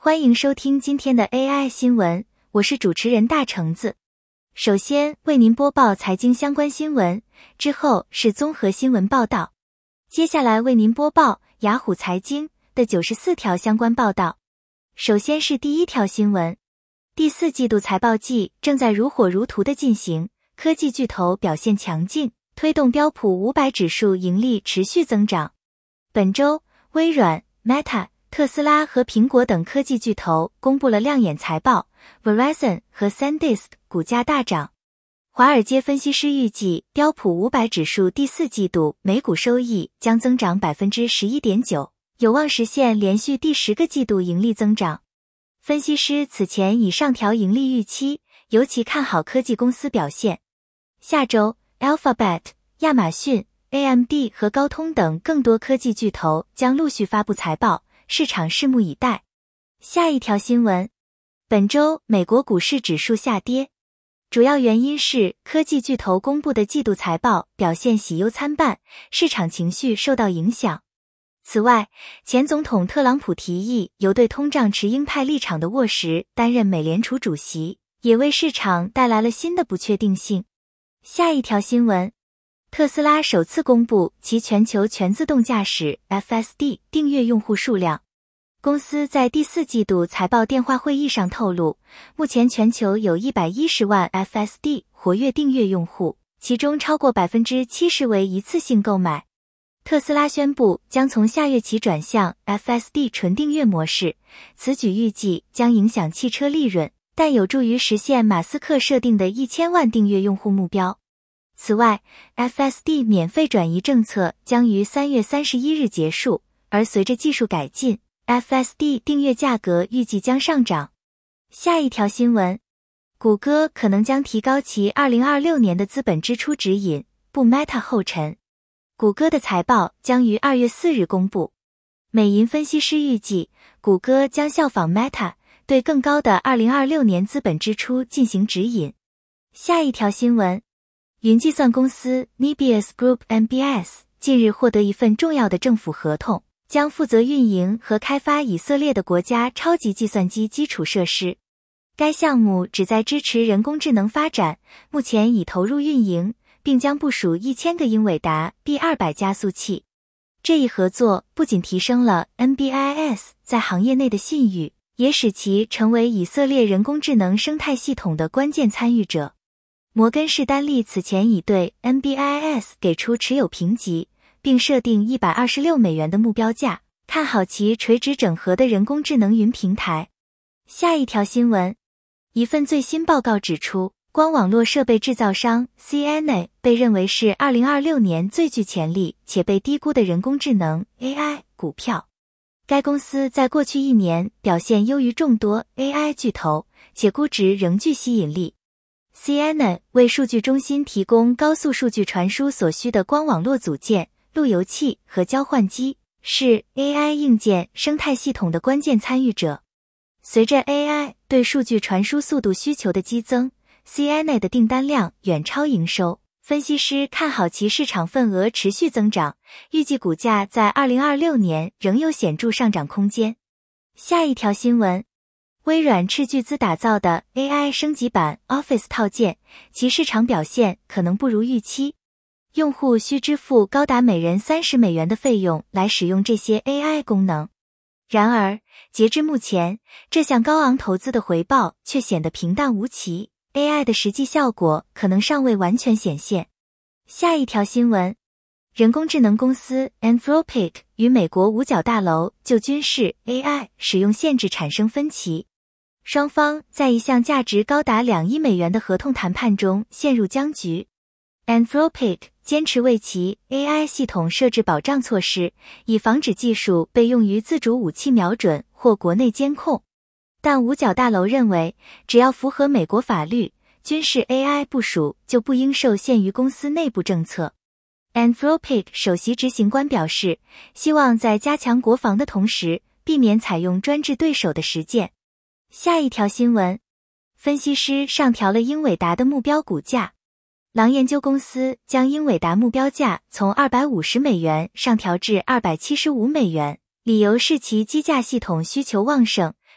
欢迎收听今天的 AI 新闻，我是主持人大橙子。首先为您播报财经相关新闻，之后是综合新闻报道。接下来为您播报雅虎财经的94条相关报道。首先是第一条新闻，第四季度财报季正在如火如荼地进行，科技巨头表现强劲，推动标普500指数盈利持续增长。本周，微软、Meta、特斯拉和苹果等科技巨头公布了亮眼财报 ，Verizon 和 SanDisk 股价大涨。华尔街分析师预计，标普500指数第四季度每股收益将增长 11.9%， 有望实现连续第10个季度盈利增长。分析师此前已上调盈利预期，尤其看好科技公司表现。下周 Alphabet、亚马逊、AMD 和高通等更多科技巨头将陆续发布财报，市场拭目以待。下一条新闻，本周美国股市指数下跌，主要原因是科技巨头公布的季度财报表现喜忧参半，市场情绪受到影响。此外，前总统特朗普提议由对通胀持鹰派立场的沃什担任美联储主席，也为市场带来了新的不确定性。下一条新闻，特斯拉首次公布其全球全自动驾驶 FSD 订阅用户数量。公司在第四季度财报电话会议上透露，目前全球有110万 FSD 活跃订阅用户，其中超过 70% 为一次性购买。特斯拉宣布将从下月起转向 FSD 纯订阅模式，此举预计将影响汽车利润，但有助于实现马斯克设定的1000万订阅用户目标。此外 ，FSD 免费转移政策将于3月31日结束，而随着技术改进， FSD 订阅价格预计将上涨。下一条新闻，谷歌可能将提高其2026年的资本支出指引，步 Meta 后尘。谷歌的财报将于2月4日公布。美银分析师预计，谷歌将效仿 Meta， 对更高的2026年资本支出进行指引。下一条新闻，云计算公司 Nebius Group NBS 近日获得一份重要的政府合同，将负责运营和开发以色列的国家超级计算机基础设施。该项目旨在支持人工智能发展，目前已投入运营，并将部署1000个英伟达 B200 加速器。这一合作不仅提升了 NBIS 在行业内的信誉，也使其成为以色列人工智能生态系统的关键参与者。摩根士丹利此前已对 NBIS 给出持有评级，并设定$126的目标价，看好其垂直整合的人工智能云平台。下一条新闻，一份最新报告指出，光网络设备制造商 Ciena 被认为是2026年最具潜力且被低估的人工智能 AI 股票。该公司在过去1年表现优于众多 AI 巨头，且估值仍具吸引力。Ciena 为数据中心提供高速数据传输所需的光网络组件、路由器和交换机，是 AI 硬件生态系统的关键参与者。随着 AI 对数据传输速度需求的激增， Ciena 的订单量远超营收，分析师看好其市场份额持续增长，预计股价在2026年仍有显著上涨空间。下一条新闻，微软斥巨资打造的 AI 升级版 Office 套件，其市场表现可能不如预期。用户需支付高达每人$30的费用来使用这些 AI 功能。然而，截至目前，这项高昂投资的回报却显得平淡无奇， AI 的实际效果可能尚未完全显现。下一条新闻，人工智能公司 Anthropic 与美国五角大楼就军事 AI 使用限制产生分歧。双方在一项价值高达$2亿的合同谈判中陷入僵局。Anthropic 坚持为其 AI 系统设置保障措施，以防止技术被用于自主武器瞄准或国内监控。但五角大楼认为，只要符合美国法律，军事 AI 部署就不应受限于公司内部政策。Anthropic 首席执行官表示，希望在加强国防的同时，避免采用专制对手的实践。下一条新闻，分析师上调了英伟达的目标股价。狼研究公司将英伟达目标价从$250上调至$275，理由是其机架系统需求旺盛，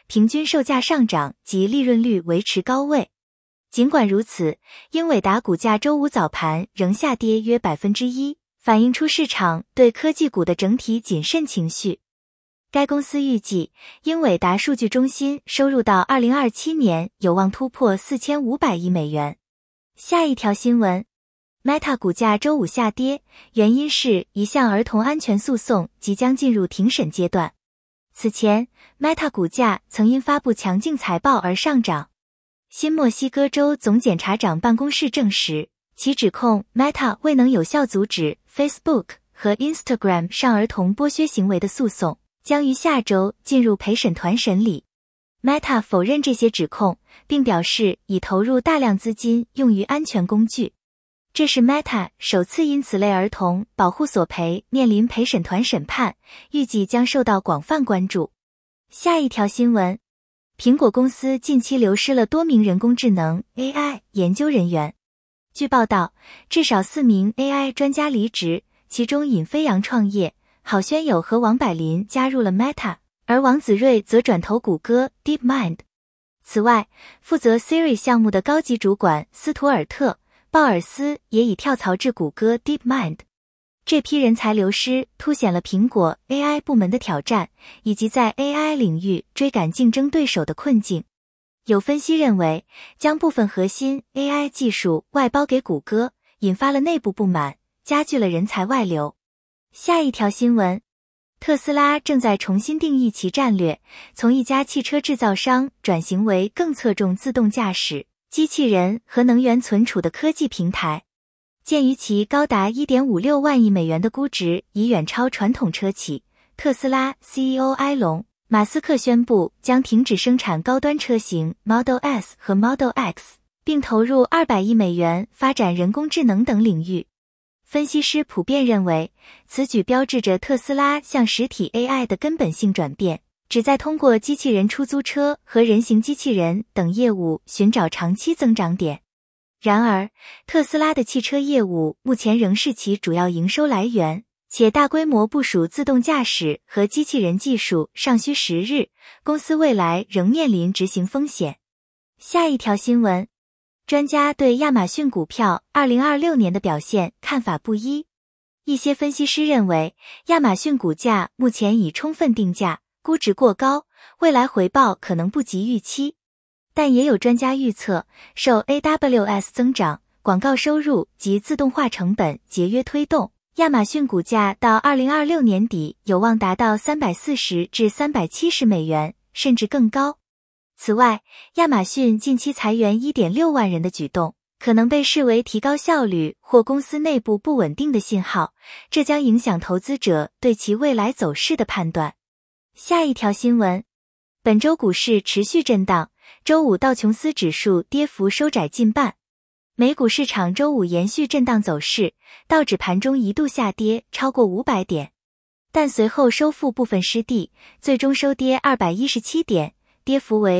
平均售价上涨及利润率维持高位。尽管如此，英伟达股价周五早盘仍下跌约 1%， 反映出市场对科技股的整体谨慎情绪。该公司预计，英伟达数据中心收入到2027年有望突破4500亿美元。下一条新闻 ，Meta 股价周五下跌，原因是一项儿童安全诉讼即将进入庭审阶段。此前 ，Meta 股价曾因发布强劲财报而上涨。新墨西哥州总检察长办公室证实，其指控 Meta 未能有效阻止 Facebook 和 Instagram 上儿童剥削行为的诉讼，将于下周进入陪审团审理。Meta 否认这些指控，并表示已投入大量资金用于安全工具。这是 Meta 首次因此类儿童保护索赔面临陪审团审判，预计将受到广泛关注。下一条新闻，苹果公司近期流失了多名人工智能 AI 研究人员。据报道，至少4名 AI 专家离职，其中尹飞扬创业，郝轩友和王柏林加入了 Meta， 而王子睿则转投谷歌 DeepMind。此外，负责 Siri 项目的高级主管斯图尔特·鲍尔斯也已跳槽至谷歌 DeepMind。这批人才流失凸显了苹果 AI 部门的挑战，以及在 AI 领域追赶竞争对手的困境。有分析认为，将部分核心 AI 技术外包给谷歌，引发了内部不满，加剧了人才外流。下一条新闻，特斯拉正在重新定义其战略，从一家汽车制造商转型为更侧重自动驾驶、机器人和能源存储的科技平台。鉴于其高达 1.56 万亿美元的估值已远超传统车企，特斯拉 CEO 埃隆·马斯克宣布将停止生产高端车型 Model S 和 Model X， 并投入200亿美元发展人工智能等领域。分析师普遍认为，此举标志着特斯拉向实体 AI 的根本性转变，旨在通过机器人出租车和人形机器人等业务寻找长期增长点。然而，特斯拉的汽车业务目前仍是其主要营收来源，且大规模部署自动驾驶和机器人技术尚需时日，公司未来仍面临执行风险。下一条新闻，专家对亚马逊股票2026年的表现看法不一。一些分析师认为，亚马逊股价目前已充分定价，估值过高，未来回报可能不及预期。但也有专家预测，受 AWS 增长、广告收入及自动化成本节约推动，亚马逊股价到2026年底有望达到340至370美元，甚至更高。此外，亚马逊近期裁员 1.6 万人的举动，可能被视为提高效率或公司内部不稳定的信号，这将影响投资者对其未来走势的判断。下一条新闻，本周股市持续震荡，周五道琼斯指数跌幅收窄近半。美股市场周五延续震荡走势，道指盘中一度下跌超过500点，但随后收复部分失地，最终收跌217点，跌幅为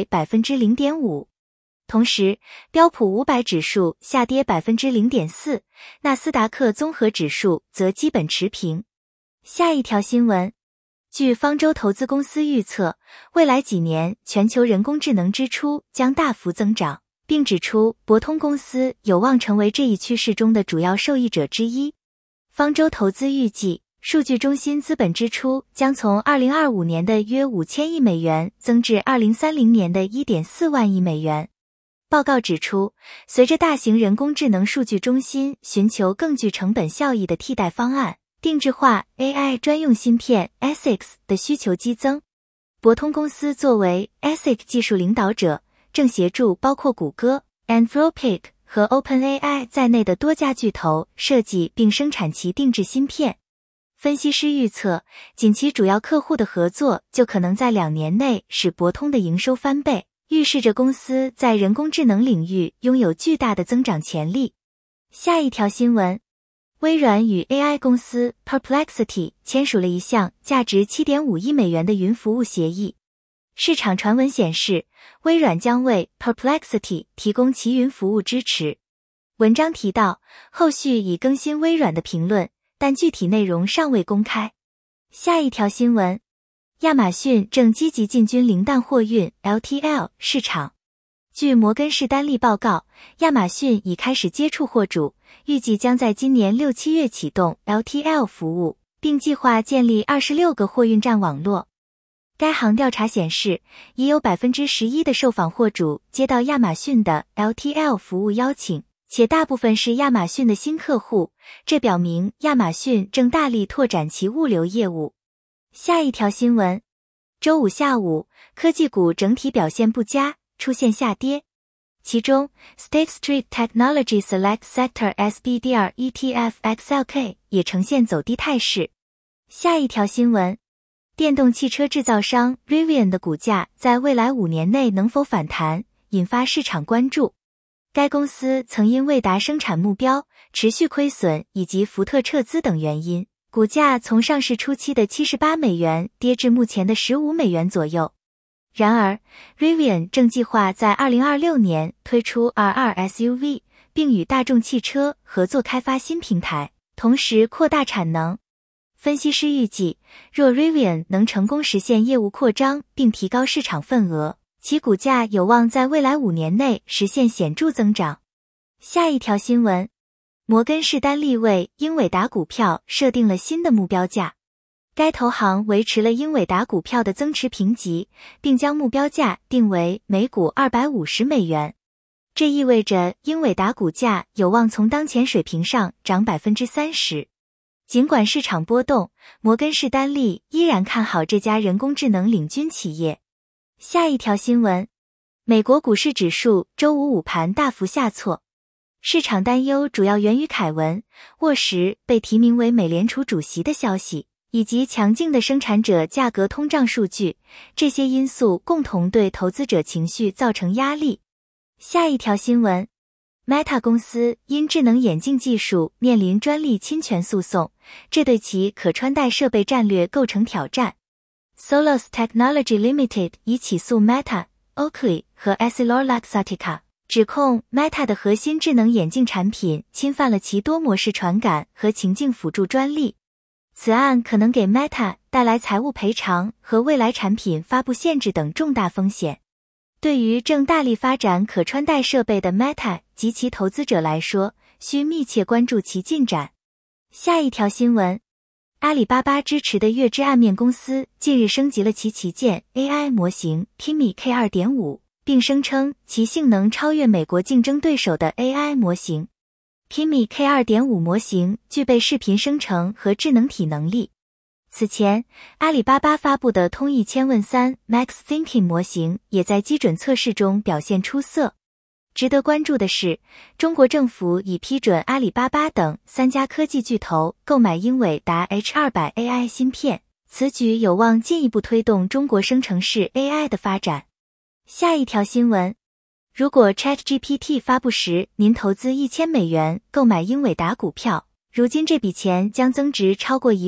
0.5%。同时，标普500指数下跌 0.4%， 纳斯达克综合指数则基本持平。下一条新闻，据方舟投资公司预测，未来几年全球人工智能支出将大幅增长，并指出博通公司有望成为这一趋势中的主要受益者之一。方舟投资预计，数据中心资本支出将从2025年的约5000亿美元增至2030年的 1.4 万亿美元。报告指出，随着大型人工智能数据中心寻求更具成本效益的替代方案，定制化 AI 专用芯片 ASICs 的需求激增。博通公司作为 ASIC 技术领导者，正协助包括谷歌、Anthropic 和 OpenAI 在内的多家巨头设计并生产其定制芯片。分析师预测，仅其主要客户的合作就可能在2年内使博通的营收翻倍，预示着公司在人工智能领域拥有巨大的增长潜力。下一条新闻，微软与 AI 公司 Perplexity 签署了一项价值 7.5 亿美元的云服务协议。市场传闻显示，微软将为 Perplexity 提供其云服务支持。文章提到，后续已更新微软的评论，但具体内容尚未公开。下一条新闻， 亚马逊正积极进军零蛋货运 （LTL） 市场。据摩根士丹利报告，亚马逊已开始接触货主，预计将在今年6-7月启动 LTL 服务，并计划建立26个货运站网络。该行调查显示，已有 11% 的受访货主接到亚马逊的 LTL 服务邀请，且大部分是亚马逊的新客户，这表明亚马逊正大力拓展其物流业务。下一条新闻，周五下午，科技股整体表现不佳，出现下跌。其中 State Street Technology Select Sector SPDR ETF XLK 也呈现走低态势。下一条新闻，电动汽车制造商 Rivian 的股价在未来5年内能否反弹，引发市场关注。该公司曾因未达生产目标、持续亏损以及福特撤资等原因，股价从上市初期的$78跌至目前的$15左右。然而 Rivian 正计划在2026年推出 R2 SUV， 并与大众汽车合作开发新平台，同时扩大产能。分析师预计，若 Rivian 能成功实现业务扩张并提高市场份额，其股价有望在未来5年内实现显著增长。下一条新闻，摩根士丹利为英伟达股票设定了新的目标价。该投行维持了英伟达股票的增持评级，并将目标价定为每股$250。这意味着英伟达股价有望从当前水平上涨 30%。尽管市场波动，摩根士丹利依然看好这家人工智能领军企业。下一条新闻，美国股市指数周五午盘大幅下挫，市场担忧主要源于凯文·沃什被提名为美联储主席的消息，以及强劲的生产者价格通胀数据，这些因素共同对投资者情绪造成压力。下一条新闻， Meta 公司因智能眼镜技术面临专利侵权诉讼，这对其可穿戴设备战略构成挑战。Solos Technology Limited 已起诉 Meta、Oakley 和 EssilorLuxottica， 指控 Meta 的核心智能眼镜产品侵犯了其多模式传感和情境辅助专利。此案可能给 Meta 带来财务赔偿和未来产品发布限制等重大风险。对于正大力发展可穿戴设备的 Meta 及其投资者来说，需密切关注其进展。下一条新闻，阿里巴巴支持的月之暗面公司近日升级了其旗舰 AI 模型 Kimi K2.5， 并声称其性能超越美国竞争对手的 AI 模型。Kimi K2.5 模型具备视频生成和智能体能力。此前，阿里巴巴发布的通义千问3 Max Thinking 模型也在基准测试中表现出色。值得关注的是，中国政府已批准阿里巴巴等3家科技巨头购买英伟达 H200 AI 芯片，此举有望进一步推动中国生成式 AI 的发展。下一条新闻，如果 ChatGPT 发布时您投资$1000购买英伟达股票，如今这笔钱将增值超过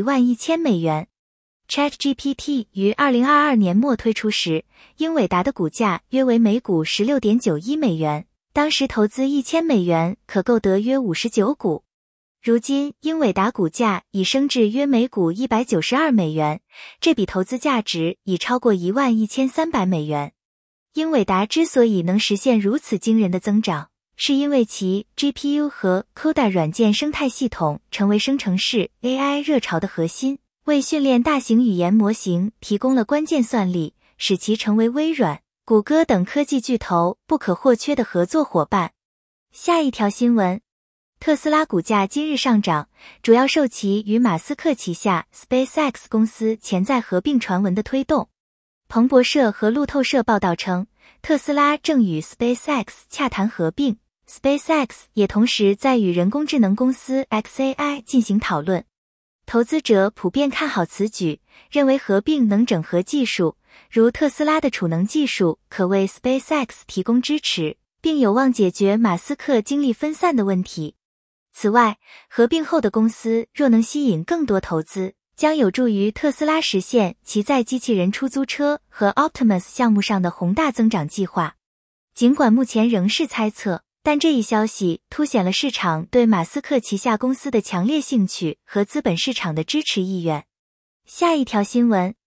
$11000。ChatGPT 于2022年末推出时，英伟达的股价约为每股$16.91，当时投资$1000可购得约59股。如今英伟达股价已升至约每股$192，这笔投资价值已超过$11300。英伟达之所以能实现如此惊人的增长，是因为其 GPU 和 CUDA 软件生态系统成为生成式 AI 热潮的核心，为训练大型语言模型提供了关键算力，使其成为微软、谷歌等科技巨头不可或缺的合作伙伴。下一条新闻，特斯拉股价今日上涨，主要受其与马斯克旗下 SpaceX 公司潜在合并传闻的推动。彭博社和路透社报道称，特斯拉正与 SpaceX 洽谈合并， SpaceX 也同时在与人工智能公司 xAI 进行讨论。投资者普遍看好此举，认为合并能整合技术，如特斯拉的储能技术可为 SpaceX 提供支持，并有望解决马斯克精力分散的问题。此外，合并后的公司若能吸引更多投资，将有助于特斯拉实现其在机器人出租车和 Optimus 项目上的宏大增长计划。尽管目前仍是猜测，但这一消息凸显了市场对马斯克旗下公司的强烈兴趣和资本市场的支持意愿。下一条新闻，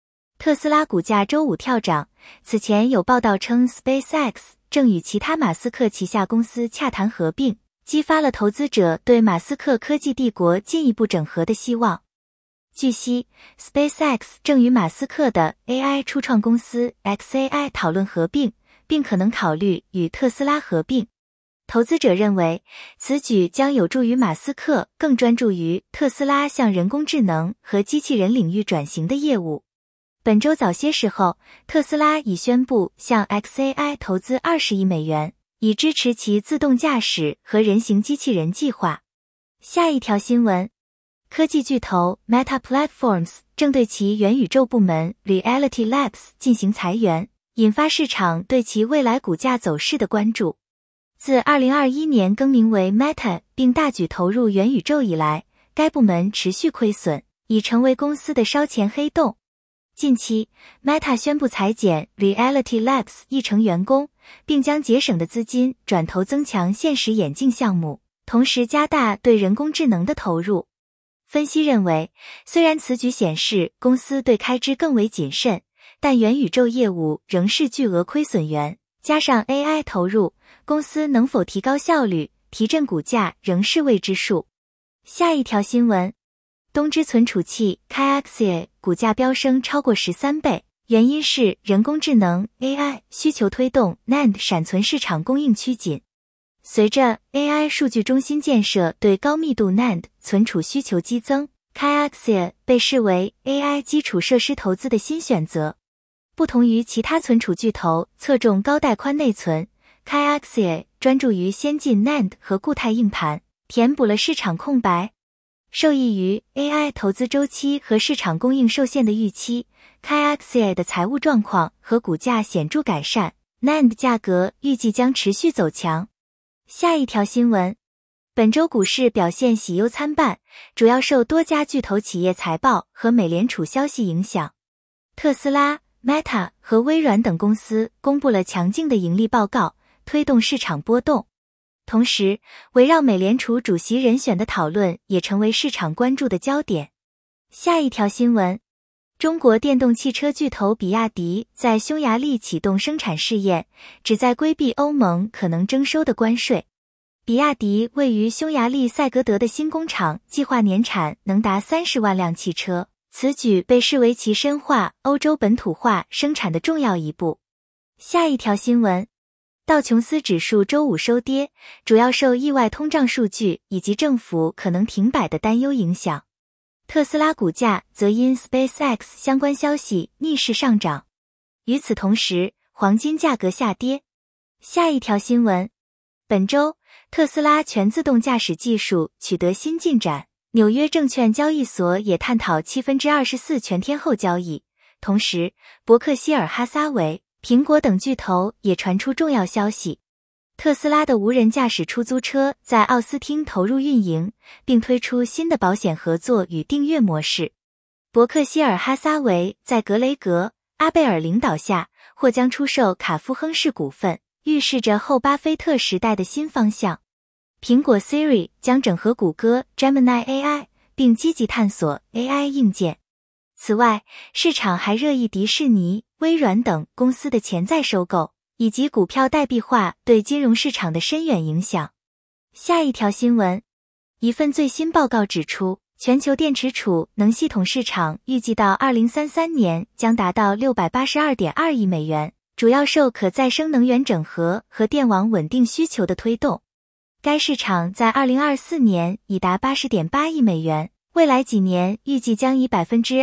特斯拉股价周五跳涨。此前有报道称 SpaceX 正与其他马斯克旗下公司洽谈合并，激发了投资者对马斯克科技帝国进一步整合的希望。据悉 ，SpaceX 正与马斯克的 AI 初创公司 xAI 讨论合并，并可能考虑与特斯拉合并。投资者认为，此举将有助于马斯克更专注于特斯拉向人工智能和机器人领域转型的业务。本周早些时候，特斯拉已宣布向 xAI 投资20亿美元，以支持其自动驾驶和人形机器人计划。下一条新闻，科技巨头 Meta Platforms 正对其元宇宙部门 Reality Labs 进行裁员，引发市场对其未来股价走势的关注。自2021年更名为 Meta 并大举投入元宇宙以来，该部门持续亏损，已成为公司的烧钱黑洞。近期 ，Meta 宣布裁减 Reality Labs 1成员工，并将节省的资金转投增强现实眼镜项目，同时加大对人工智能的投入。分析认为，虽然此举显示公司对开支更为谨慎，但元宇宙业务仍是巨额亏损源，加上 AI 投入，公司能否提高效率、提振股价仍是未知数。下一条新闻，东芝存储器 Kioxia 股价飙升超过13倍，原因是人工智能 AI 需求推动 NAND 闪存市场供应趋紧。随着 AI 数据中心建设对高密度 NAND 存储需求激增， Kioxia 被视为 AI 基础设施投资的新选择。不同于其他存储巨头侧重高带宽内存， Kioxia 专注于先进 NAND 和固态硬盘，填补了市场空白。受益于 AI 投资周期和市场供应受限的预期， Kioxia 的财务状况和股价显著改善， NAND 价格预计将持续走强。下一条新闻，本周股市表现喜忧参半，主要受多家巨头企业财报和美联储消息影响。特斯拉、Meta 和微软等公司公布了强劲的盈利报告，推动市场波动。同时，围绕美联储主席人选的讨论也成为市场关注的焦点。下一条新闻，中国电动汽车巨头比亚迪在匈牙利启动生产试验，旨在规避欧盟可能征收的关税。比亚迪位于匈牙利塞格德的新工厂计划年产能达30万辆汽车，此举被视为其深化欧洲本土化生产的重要一步。下一条新闻，道琼斯指数周五收跌，主要受意外通胀数据以及政府可能停摆的担忧影响。特斯拉股价则因 SpaceX 相关消息逆势上涨。与此同时，黄金价格下跌。下一条新闻，本周特斯拉全自动驾驶技术取得新进展，纽约证券交易所也探讨24%全天候交易。同时，伯克希尔哈撒韦、苹果等巨头也传出重要消息。特斯拉的无人驾驶出租车在奥斯汀投入运营，并推出新的保险合作与订阅模式。伯克希尔哈撒韦在格雷格·阿贝尔领导下或将出售卡夫亨氏股份，预示着后巴菲特时代的新方向。苹果 Siri 将整合谷歌 Gemini AI， 并积极探索 AI 硬件。此外，市场还热议迪士尼、微软等公司的潜在收购，以及股票代币化对金融市场的深远影响。下一条新闻，一份最新报告指出，全球电池储能系统市场预计到2033年将达到 682.2 亿美元，主要受可再生能源整合和电网稳定需求的推动。该市场在2024年已达 80.8 亿美元，未来几年预计将以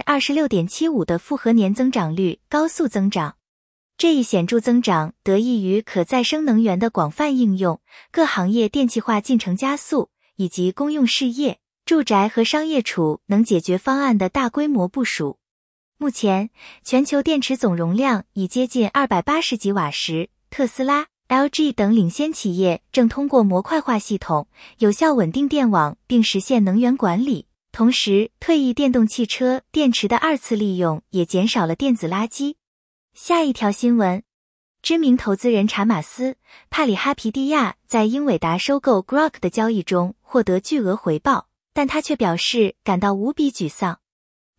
26.75% 的复合年增长率高速增长。这一显著增长得益于可再生能源的广泛应用，各行业电气化进程加速，以及公用事业、住宅和商业储能解决方案的大规模部署。目前，全球电池总容量已接近280吉瓦时，特斯拉、LG 等领先企业正通过模块化系统，有效稳定电网并实现能源管理。同时，退役电动汽车电池的二次利用也减少了电子垃圾。下一条新闻，知名投资人查马斯·帕里哈皮蒂亚在英伟达收购 Grok 的交易中获得巨额回报，但他却表示感到无比沮丧。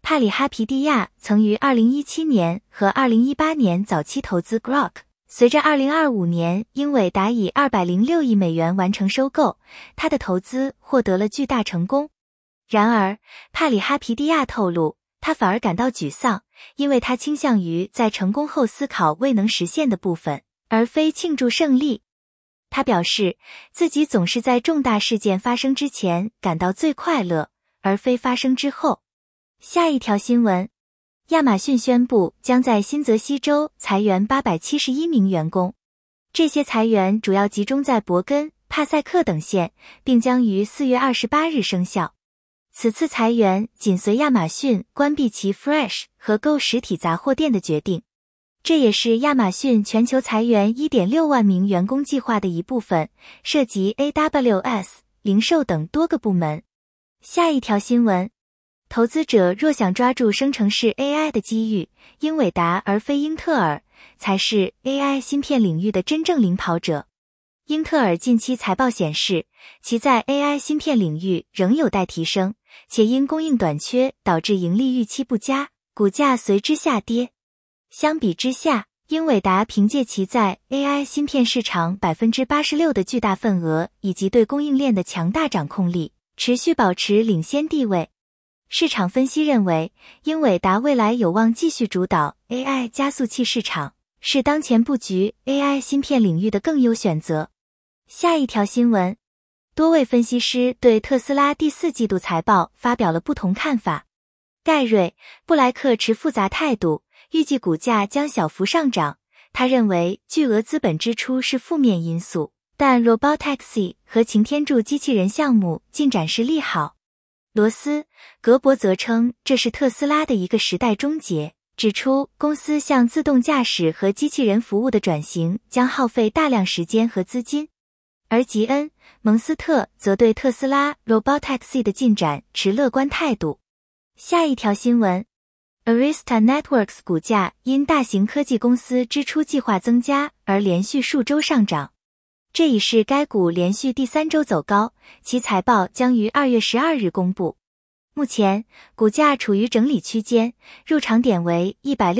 帕里哈皮蒂亚曾于2017年和2018年早期投资 Grok， 随着2025年英伟达以206亿美元完成收购，他的投资获得了巨大成功。然而，帕里哈皮蒂亚透露，他反而感到沮丧，因为他倾向于在成功后思考未能实现的部分，而非庆祝胜利。他表示，自己总是在重大事件发生之前感到最快乐，而非发生之后。下一条新闻，亚马逊宣布将在新泽西州裁员871名员工，这些裁员主要集中在伯根、帕赛克等县，并将于4月28日生效。此次裁员紧随亚马逊关闭其 Fresh 和 Go 实体杂货店的决定，这也是亚马逊全球裁员 1.6 万名员工计划的一部分，涉及 AWS、零售等多个部门。下一条新闻，投资者若想抓住生成式 AI 的机遇，英伟达而非英特尔才是 AI 芯片领域的真正领跑者。英特尔近期财报显示，其在 AI 芯片领域仍有待提升，且因供应短缺导致盈利预期不佳，股价随之下跌。相比之下，英伟达凭借其在 AI 芯片市场 86% 的巨大份额以及对供应链的强大掌控力，持续保持领先地位。市场分析认为，英伟达未来有望继续主导 AI 加速器市场，是当前布局 AI 芯片领域的更优选择。下一条新闻，多位分析师对特斯拉第4季度财报发表了不同看法。盖瑞·布莱克持复杂态度，预计股价将小幅上涨。他认为巨额资本支出是负面因素，但 Robotaxi 和擎天柱机器人项目进展是利好。罗斯·格伯则称这是特斯拉的一个时代终结，指出公司向自动驾驶和机器人服务的转型将耗费大量时间和资金。而吉恩·蒙斯特则对特斯拉 Robotaxi 的进展持乐观态度。下一条新闻， Arista Networks 股价因大型科技公司支出计划增加而连续数周上涨，这已是该股连续第3周走高，其财报将于2月12日公布。目前股价处于整理区间，入场点为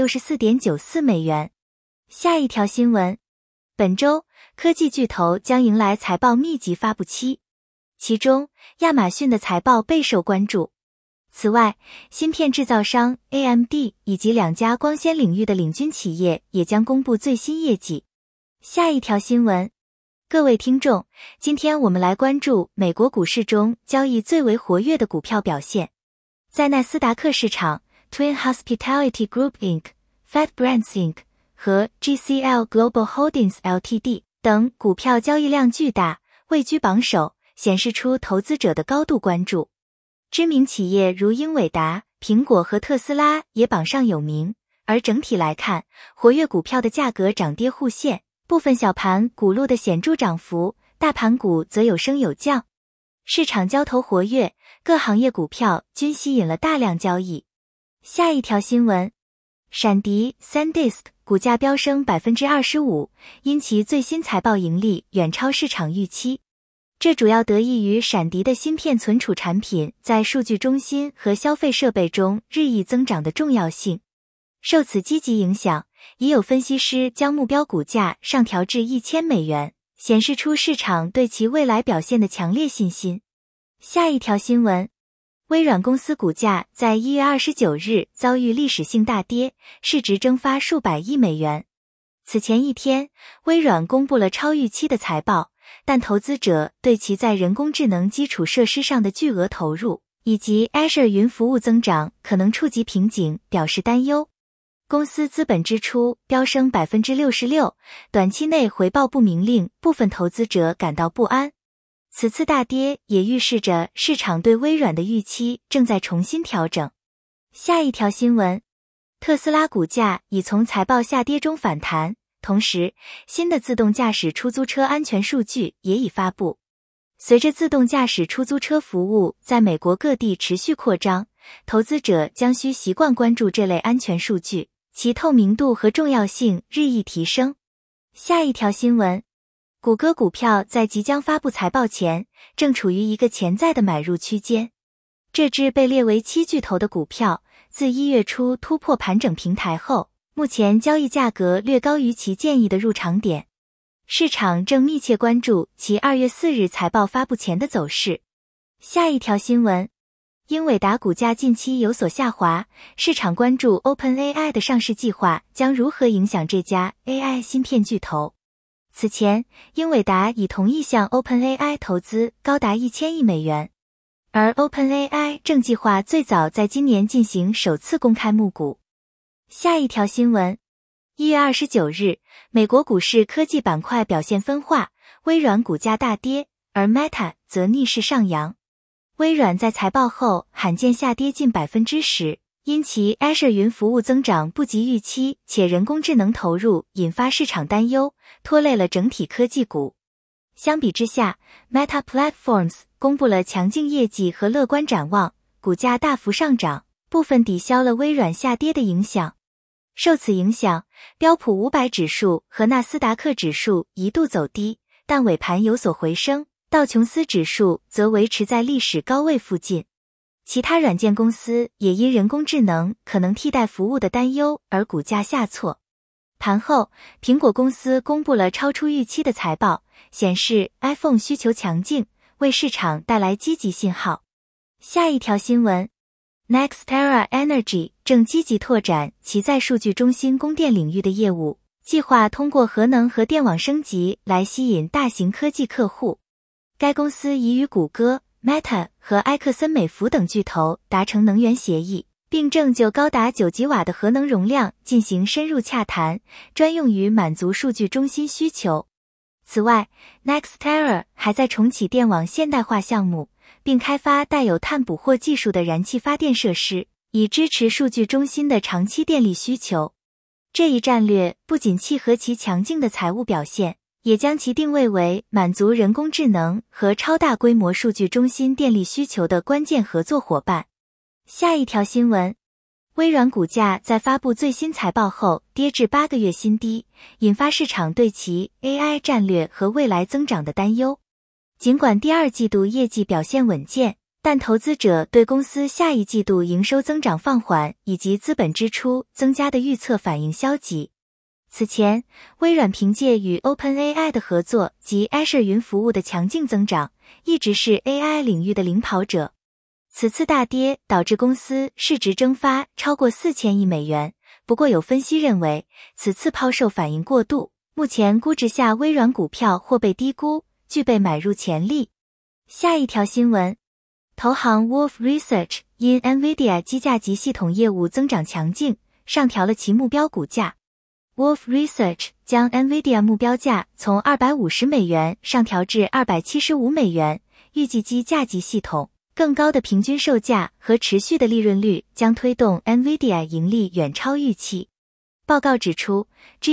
164.94 美元。下一条新闻，本周科技巨头将迎来财报密集发布期，其中亚马逊的财报备受关注。此外，芯片制造商 AMD 以及2家光纤领域的领军企业也将公布最新业绩。下一条新闻，各位听众，今天我们来关注美国股市中交易最为活跃的股票表现。在纳斯达克市场， Twin Hospitality Group Inc、FatBrands Inc 和 GCL Global Holdings Ltd 等股票交易量巨大，位居榜首，显示出投资者的高度关注。知名企业如英伟达、苹果和特斯拉也榜上有名，而整体来看，活跃股票的价格涨跌互现，部分小盘股录得显著涨幅，大盘股则有升有降。市场交投活跃，各行业股票均吸引了大量交易。下一条新闻，闪迪 SanDisk 股价飙升 25%， 因其最新财报盈利远超市场预期。这主要得益于闪迪的芯片存储产品在数据中心和消费设备中日益增长的重要性。受此积极影响，已有分析师将目标股价上调至1000美元，显示出市场对其未来表现的强烈信心。下一条新闻，微软公司股价在1月29日遭遇历史性大跌，市值蒸发数百亿美元。此前一天，微软公布了超预期的财报，但投资者对其在人工智能基础设施上的巨额投入，以及 Azure 云服务增长可能触及瓶颈表示担忧。公司资本支出飙升 66%， 短期内回报不明令部分投资者感到不安。此次大跌也预示着市场对微软的预期正在重新调整。下一条新闻，特斯拉股价已从财报下跌中反弹，同时新的自动驾驶出租车安全数据也已发布。随着自动驾驶出租车服务在美国各地持续扩张，投资者将需习惯关注这类安全数据，其透明度和重要性日益提升。下一条新闻，谷歌股票在即将发布财报前，正处于一个潜在的买入区间。这只被列为7巨头的股票， 自1月初突破盘整平台后，目前交易价格略高于其建议的入场点。市场正密切关注其2月4日财报发布前的走势。下一条新闻，英伟达股价近期有所下滑，市场关注 OpenAI 的上市计划将如何影响这家 AI 芯片巨头。此前，英伟达已同意向 OpenAI 投资高达1000亿美元，而 OpenAI 正计划最早在今年进行首次公开募股。下一条新闻，1月29日，美国股市科技板块表现分化，微软股价大跌，而 Meta 则逆势上扬。微软在财报后罕见下跌近 10%， 因其 Azure 云服务增长不及预期，且人工智能投入引发市场担忧，拖累了整体科技股。相比之下， Meta Platforms 公布了强劲业绩和乐观展望，股价大幅上涨，部分抵消了微软下跌的影响。受此影响，标普500指数和纳斯达克指数一度走低，但尾盘有所回升，道琼斯指数则维持在历史高位附近。其他软件公司也因人工智能可能替代服务的担忧而股价下挫。盘后，苹果公司公布了超出预期的财报，显示 iPhone 需求强劲，为市场带来积极信号。下一条新闻， NextEra Energy 正积极拓展其在数据中心供电领域的业务，计划通过核能和电网升级来吸引大型科技客户。该公司已与谷歌、Meta 和埃克森美孚等巨头达成能源协议，并正就高达9吉瓦的核能容量进行深入洽谈，专用于满足数据中心需求。此外， NextEra 还在重启电网现代化项目，并开发带有碳捕获技术的燃气发电设施，以支持数据中心的长期电力需求。这一战略不仅契合其强劲的财务表现，也将其定位为满足人工智能和超大规模数据中心电力需求的关键合作伙伴。下一条新闻，微软股价在发布最新财报后跌至8个月新低，引发市场对其 AI 战略和未来增长的担忧。尽管第二季度业绩表现稳健，但投资者对公司下一季度营收增长放缓以及资本支出增加的预测反应消极。此前，微软凭借与 OpenAI 的合作及 Azure 云服务的强劲增长，一直是 AI 领域的领跑者。此次大跌导致公司市值蒸发超过4000亿美元，不过有分析认为，此次抛售反应过度，目前估值下微软股票或被低估，具备买入潜力。下一条新闻，投行 Wolf Research 因 NVIDIA 机架级系统业务增长强劲，上调了其目标股价。Wolf Research 将 NVIDIA 目标价从250美元上调至275美元，预计机架级系统更高的平均售价和持续的利润率将推动 NVIDIA 盈利远超预期。报告指出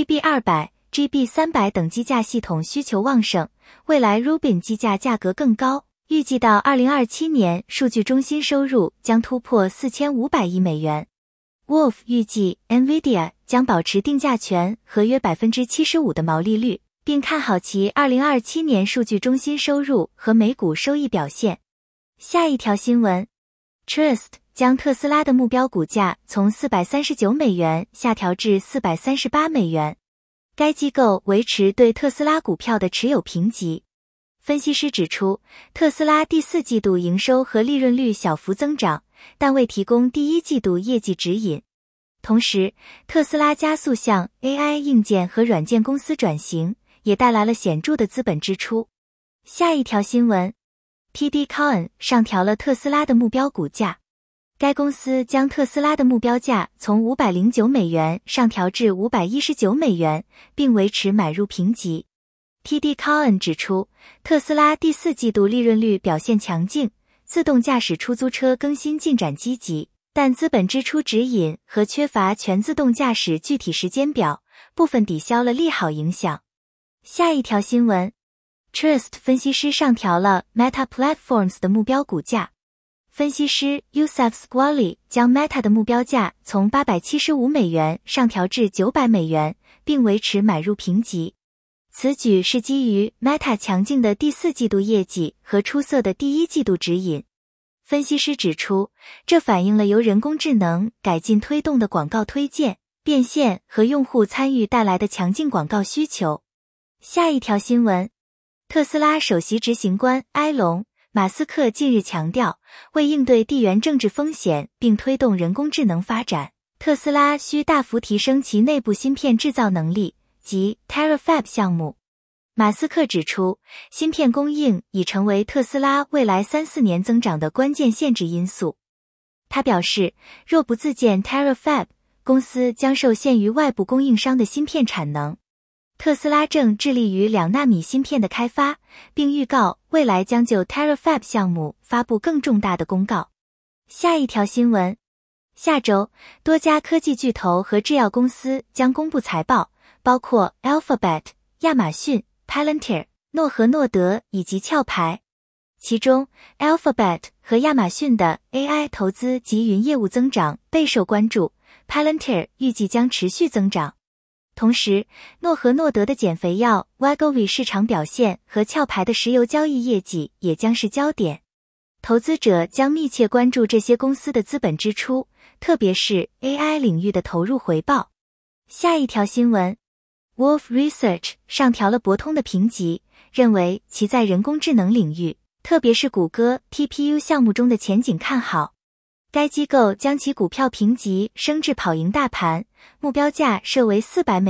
GB200、GB300 等机架系统需求旺盛，未来 Rubin 机架价格更高，预计到2027年数据中心收入将突破4500亿美元。Wolf 预计 NVIDIA 将保持定价权和约 75% 的毛利率，并看好其2027年数据中心收入和每股收益表现。下一条新闻， Trust 将特斯拉的目标股价从439美元下调至438美元。该机构维持对特斯拉股票的持有评级。分析师指出，特斯拉第4季度营收和利润率小幅增长，但未提供第1季度业绩指引。同时，特斯拉加速向 AI 硬件和软件公司转型，也带来了显著的资本支出。下一条新闻， TD Cowen 上调了特斯拉的目标股价。该公司将特斯拉的目标价从509美元上调至519美元，并维持买入评级。TD Cowen 指出，特斯拉第4季度利润率表现强劲，自动驾驶出租车更新进展积极，但资本支出指引和缺乏全自动驾驶具体时间表，部分抵消了利好影响。下一条新闻， Trust 分析师上调了 Meta Platforms 的目标股价。分析师 Youssef Squali 将 Meta 的目标价从875美元上调至900美元，并维持买入评级。此举是基于 Meta 强劲的第4季度业绩和出色的第1季度指引。 分析师指出，这反映了由人工智能改进推动的广告推荐、变现和用户参与带来的强劲广告需求。下一条新闻，特斯拉首席执行官埃隆·马斯克近日强调，为应对地缘政治风险并推动人工智能发展，特斯拉需大幅提升其内部芯片制造能力，即 Terafab 项目。马斯克指出，芯片供应已成为特斯拉未来3-4年增长的关键限制因素。他表示，若不自建 Terafab， 公司将受限于外部供应商的芯片产能。特斯拉正致力于2纳米芯片的开发，并预告未来将就 Terafab 项目发布更重大的公告。下一条新闻，下周，多家科技巨头和制药公司将公布财报，包括 Alphabet、亚马逊、Palantir、诺和诺德以及壳牌。其中 Alphabet 和亚马逊的 AI 投资及云业务增长备受关注， Palantir 预计将持续增长。同时，诺和诺德的减肥药 Wegovy 市场表现和壳牌的石油交易业绩也将是焦点。投资者将密切关注这些公司的资本支出，特别是 AI 领域的投入回报。下一条新闻， Wolf Research 上调了博通的评级，认为其在人工智能领域，特别是谷歌 TPU 项目中的前景看好。该机构将其股票评级升至跑赢大盘，目标价设为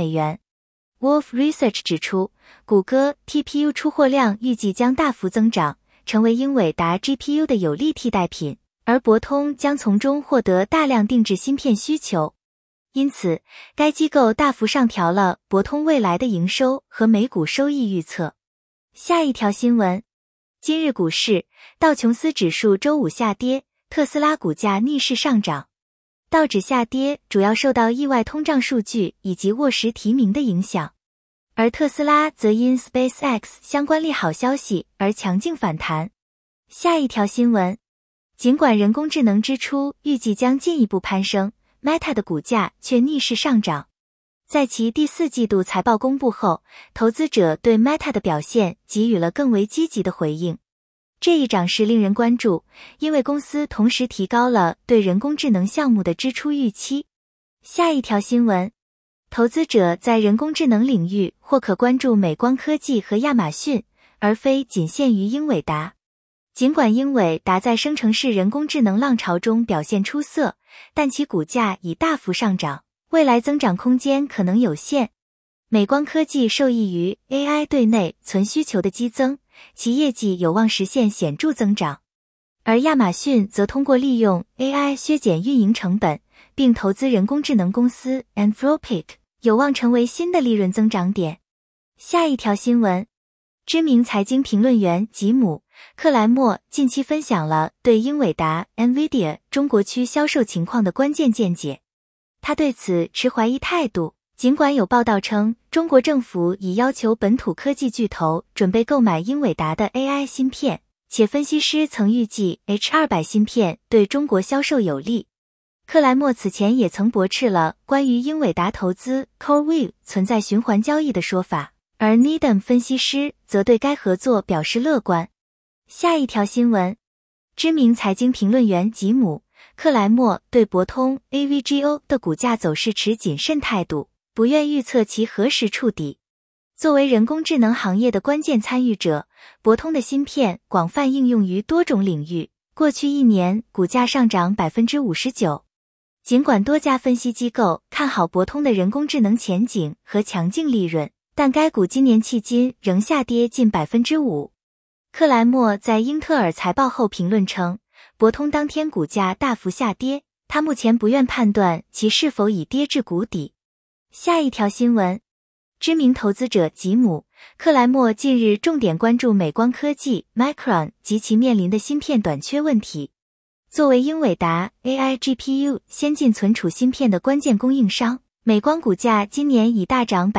$400。Wolf Research 指出，谷歌 TPU 出货量预计将大幅增长，成为英伟达 GPU 的有力替代品，而博通将从中获得大量定制芯片需求。因此，该机构大幅上调了博通未来的营收和每股收益预测。下一条新闻，今日股市，道琼斯指数周五下跌，特斯拉股价逆势上涨。道指下跌主要受到意外通胀数据以及沃什提名的影响，而特斯拉则因 SpaceX 相关利好消息而强劲反弹。下一条新闻，尽管人工智能支出预计将进一步攀升， Meta 的股价却逆势上涨。在其第4季度财报公布后，投资者对 Meta 的表现给予了更为积极的回应。这一涨势令人关注，因为公司同时提高了对人工智能项目的支出预期。下一条新闻，投资者在人工智能领域或可关注美光科技和亚马逊，而非仅限于英伟达。尽管英伟达在生成式人工智能浪潮中表现出色，但其股价已大幅上涨，未来增长空间可能有限。美光科技受益于 AI 对内存需求的激增，其业绩有望实现显著增长。而亚马逊则通过利用 AI 削减运营成本，并投资人工智能公司 Anthropic， 有望成为新的利润增长点。下一条新闻，知名财经评论员吉姆·克莱默近期分享了对英伟达 NVIDIA 中国区销售情况的关键见解。他对此持怀疑态度，尽管有报道称中国政府已要求本土科技巨头准备购买英伟达的 AI 芯片，且分析师曾预计 H200 芯片对中国销售有利。克莱默此前也曾驳斥了关于英伟达投资 CoreWeave 存在循环交易的说法，而 Needham 分析师则对该合作表示乐观。下一条新闻，知名财经评论员吉姆·克莱默对博通 AVGO 的股价走势持谨慎态度，不愿预测其何时触底。作为人工智能行业的关键参与者，博通的芯片广泛应用于多种领域，过去1年股价上涨 59%。尽管多家分析机构看好博通的人工智能前景和强劲利润，但该股今年迄今仍下跌近 5%。克莱默在英特尔财报后评论称，博通当天股价大幅下跌，他目前不愿判断其是否已跌至谷底。下一条新闻，知名投资者吉姆·克莱默近日重点关注美光科技 Micron 及其面临的芯片短缺问题。作为英伟达 AI GPU 先进存储芯片的关键供应商，美光股价今年已大涨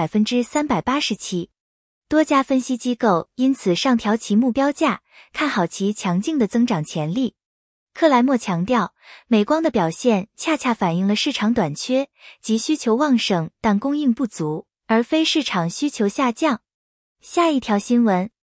387%。多家分析机构因此上调其目标价，看好其强劲的增长潜力。克莱默强调，美光的表现恰恰反映了市场短缺，即需求旺盛但供应不足，而非市场需求下降。下一条新闻，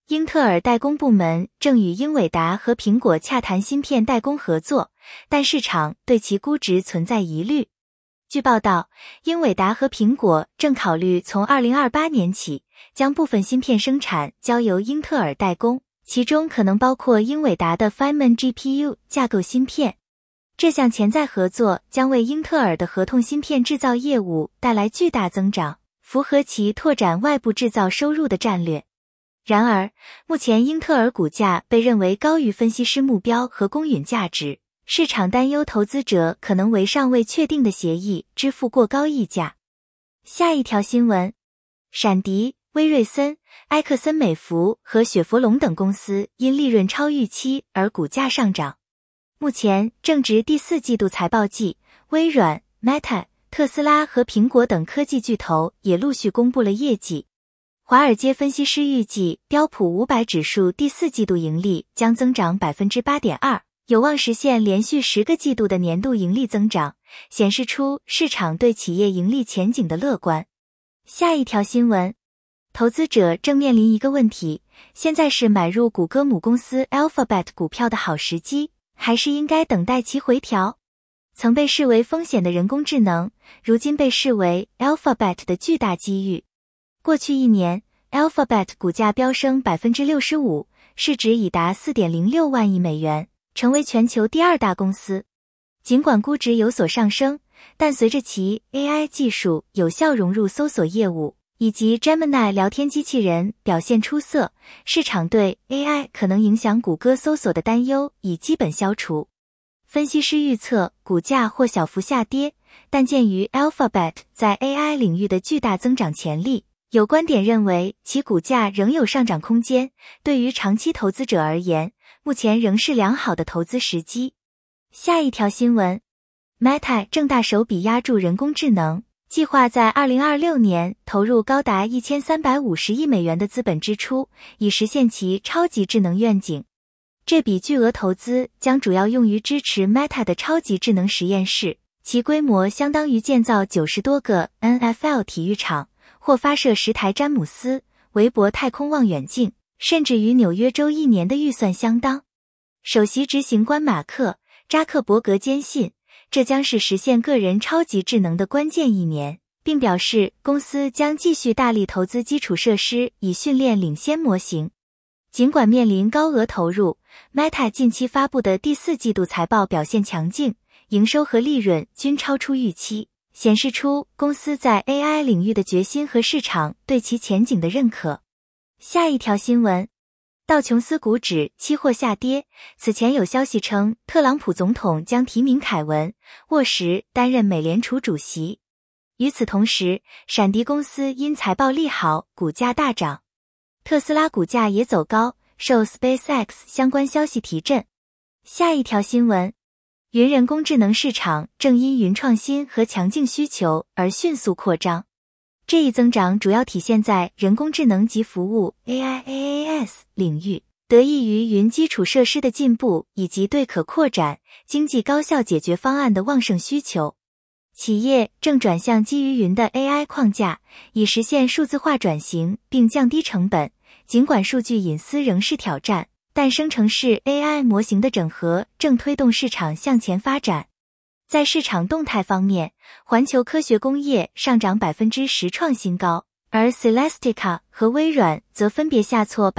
英特尔代工部门正与英伟达和苹果洽谈芯片代工合作，但市场对其估值存在疑虑。据报道，英伟达和苹果正考虑从2028年起将部分芯片生产交由英特尔代工，其中可能包括英伟达的 Feynman GPU 架构芯片。这项潜在合作将为英特尔的合同芯片制造业务带来巨大增长，符合其拓展外部制造收入的战略。然而，目前英特尔股价被认为高于分析师目标和公允价值，市场担忧投资者可能为尚未确定的协议支付过高溢价。下一条新闻，闪迪、威瑞森、埃克森美孚和雪佛龙等公司因利润超预期而股价上涨。目前正值第4季度财报季，微软、Meta、特斯拉和苹果等科技巨头也陆续公布了业绩。华尔街分析师预计标普500指数第4季度盈利将增长 8.2%， 有望实现连续10个季度的年度盈利增长，显示出市场对企业盈利前景的乐观。下一条新闻，投资者正面临一个问题，现在是买入谷歌母公司 Alphabet 股票的好时机，还是应该等待其回调？曾被视为风险的人工智能，如今被视为 Alphabet 的巨大机遇。过去1年 ，Alphabet 股价飙升 65%， 市值已达 4.06 万亿美元，成为全球第2大公司。尽管估值有所上升，但随着其 AI 技术有效融入搜索业务，以及 Gemini 聊天机器人表现出色，市场对 AI 可能影响谷歌搜索的担忧已基本消除。分析师预测股价或小幅下跌，但鉴于 Alphabet 在 AI 领域的巨大增长潜力，有观点认为其股价仍有上涨空间，对于长期投资者而言，目前仍是良好的投资时机。下一条新闻， Meta 正大手笔押注人工智能，计划在2026年投入高达1350亿美元的资本支出，以实现其超级智能愿景。这笔巨额投资将主要用于支持 Meta 的超级智能实验室，其规模相当于建造90多个 NFL 体育场，或发射10台詹姆斯·韦伯太空望远镜，甚至与纽约州1年的预算相当。首席执行官马克·扎克伯格坚信，这将是实现个人超级智能的关键1年，并表示公司将继续大力投资基础设施以训练领先模型。尽管面临高额投入， Meta 近期发布的第4季度财报表现强劲，营收和利润均超出预期，显示出公司在 AI 领域的决心和市场对其前景的认可。下一条新闻，道琼斯股指期货下跌，此前有消息称特朗普总统将提名凯文·沃什担任美联储主席。与此同时，闪迪公司因财报利好，股价大涨。特斯拉股价也走高，受 SpaceX 相关消息提振。下一条新闻，云人工智能市场正因云创新和强劲需求而迅速扩张。这一增长主要体现在人工智能及服务 AIaaS 领域，得益于云基础设施的进步以及对可扩展、经济高效解决方案的旺盛需求。企业正转向基于云的 AI 框架，以实现数字化转型并降低成本。尽管数据隐私仍是挑战，但生成式 AI 模型的整合正推动市场向前发展。在市场动态方面，环球科学工业上涨 10% 创新高，而 Celestica 和微软则分别下挫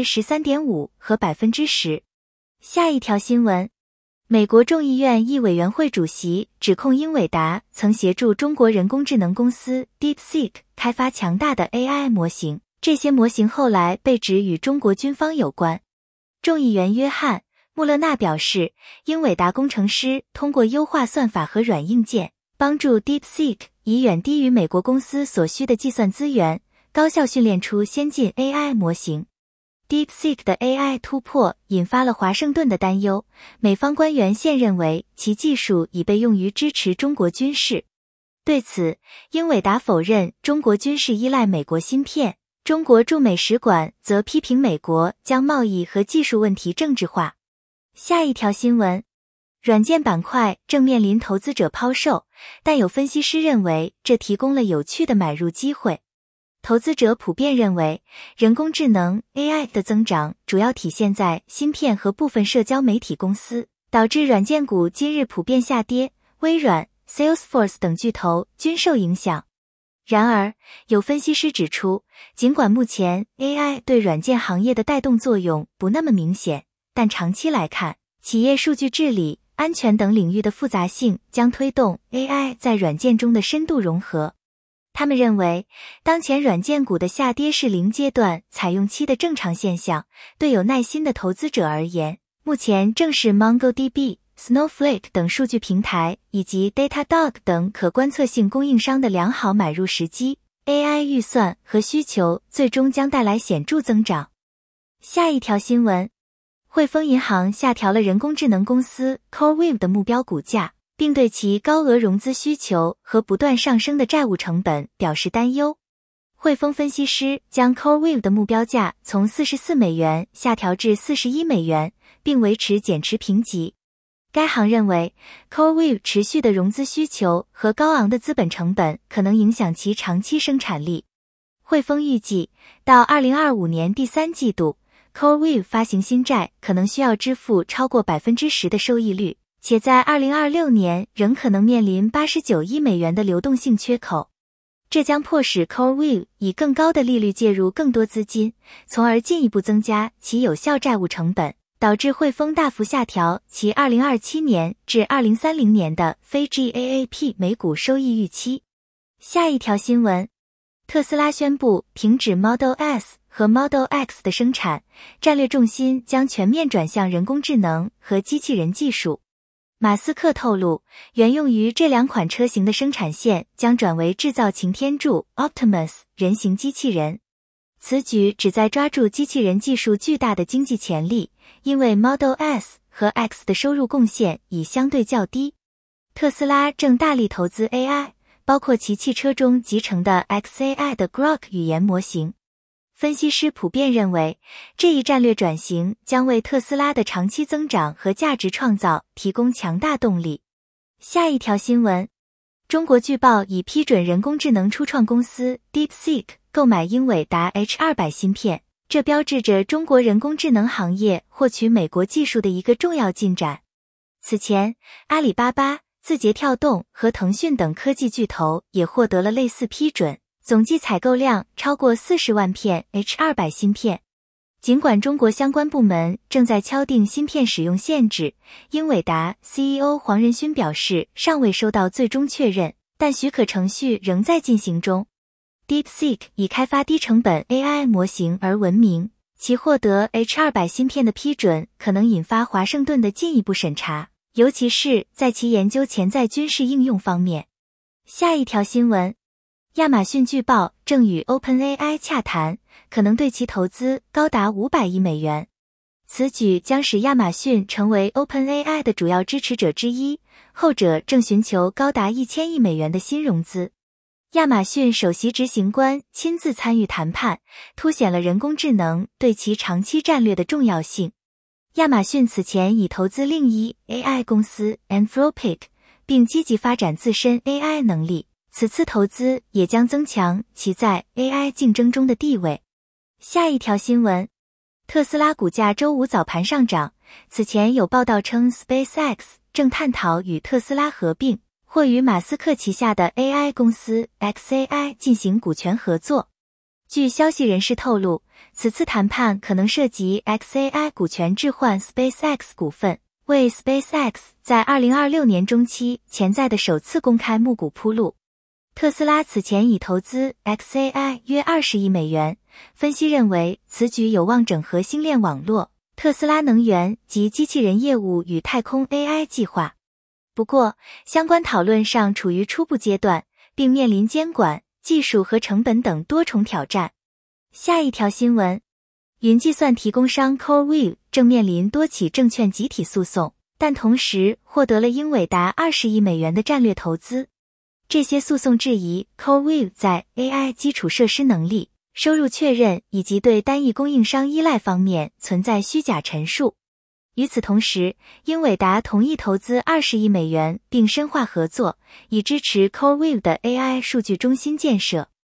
13.5% 和 10%。下一条新闻，美国众议院议委员会主席指控英伟达曾协助中国人工智能公司 DeepSeek 开发强大的 AI 模型，这些模型后来被指与中国军方有关。众议员约翰·穆勒纳表示，英伟达工程师通过优化算法和软硬件，帮助 DeepSeek 以远低于美国公司所需的计算资源，高效训练出先进 AI 模型。DeepSeek 的 AI 突破引发了华盛顿的担忧，美方官员现认为其技术已被用于支持中国军事。对此，英伟达否认中国军事依赖美国芯片，中国驻美使馆则批评美国将贸易和技术问题政治化。下一条新闻，软件板块正面临投资者抛售，但有分析师认为这提供了有趣的买入机会。 投资者普遍认为，人工智能 AI 的增长主要体现在芯片和部分社交媒体公司，导致软件股今日普遍下跌，微软、Salesforce 等巨头均受影响。然而，有分析师指出，尽管目前 AI 对软件行业的带动作用不那么明显，但长期来看，企业数据治理、安全等领域的复杂性将推动 AI 在软件中的深度融合。他们认为，当前软件股的下跌是零阶段采用期的正常现象，对有耐心的投资者而言，目前正是 MongoDB、Snowflake 等数据平台以及 Datadog 等可观测性供应商的良好买入时机。AI 预算和需求最终将带来显著增长。下一条新闻，汇丰银行下调了人工智能公司 CoreWeave 的目标股价，并对其高额融资需求和不断上升的债务成本表示担忧。汇丰分析师将 CoreWeave 的目标价从44美元下调至41美元，并维持减持评级。该行认为 CoreWeave 持续的融资需求和高昂的资本成本可能影响其长期生产力。汇丰预计，到2025年第三季度， CoreWeave 发行新债可能需要支付超过 10% 的收益率，且在2026年仍可能面临89亿美元的流动性缺口。这将迫使 CoreWeave 以更高的利率介入更多资金，从而进一步增加其有效债务成本，导致汇丰大幅下调其2027年至2030年的非 GAAP 每股收益预期。下一条新闻，特斯拉宣布停止 Model S 和 Model X 的生产，战略重心将全面转向人工智能和机器人技术。马斯克透露，原用于这两款车型的生产线将转为制造擎天柱 Optimus 人形机器人。此举旨在抓住机器人技术巨大的经济潜力，因为 Model S 和 X 的收入贡献已相对较低。特斯拉正大力投资 AI， 包括其汽车中集成的 xAI 的 Grok 语言模型。分析师普遍认为，这一战略转型将为特斯拉的长期增长和价值创造提供强大动力。下一条新闻，中国巨报已批准人工智能初创公司 DeepSeek 购买英伟达 H200 芯片，这标志着中国人工智能行业获取美国技术的一个重要进展。此前，阿里巴巴、字节跳动和腾讯等科技巨头也获得了类似批准。总计采购量超过40万片 H200 芯片。尽管中国相关部门正在敲定芯片使用限制，英伟达 CEO 黄仁勋表示尚未收到最终确认，但许可程序仍在进行中。DeepSeek 以开发低成本 AI 模型而闻名，其获得 H200 芯片的批准可能引发华盛顿的进一步审查，尤其是在其研究潜在军事应用方面。下一条新闻，亚马逊据报正与 OpenAI 洽谈，可能对其投资高达500亿美元。此举将使亚马逊成为 OpenAI 的主要支持者之一，后者正寻求高达1000亿美元的新融资。亚马逊首席执行官亲自参与谈判，凸显了人工智能对其长期战略的重要性。亚马逊此前已投资另一 AI 公司 Anthropic， 并积极发展自身 AI 能力。此次投资也将增强其在 AI 竞争中的地位。下一条新闻，特斯拉股价周五早盘上涨。此前有报道称 SpaceX 正探讨与特斯拉合并，或与马斯克旗下的 AI 公司 xAI 进行股权合作。据消息人士透露，此次谈判可能涉及 xAI 股权置换 SpaceX 股份，为 SpaceX 在2026年中期潜在的首次公开募股铺路。特斯拉此前已投资 xAI 约20亿美元，分析认为此举有望整合星链网络、特斯拉能源及机器人业务与太空 AI 计划。不过，相关讨论尚处于初步阶段，并面临监管、技术和成本等多重挑战。下一条新闻，云计算提供商 CoreWeave 正面临多起证券集体诉讼，但同时获得了英伟达20亿美元的战略投资。这些诉讼质疑 CoreWeave 在 AI 基础设施能力、收入确认以及对单一供应商依赖方面存在虚假陈述。与此同时，英伟达同意投资20亿美元并深化合作，以支持 CoreWeave 的 AI 数据中心建设。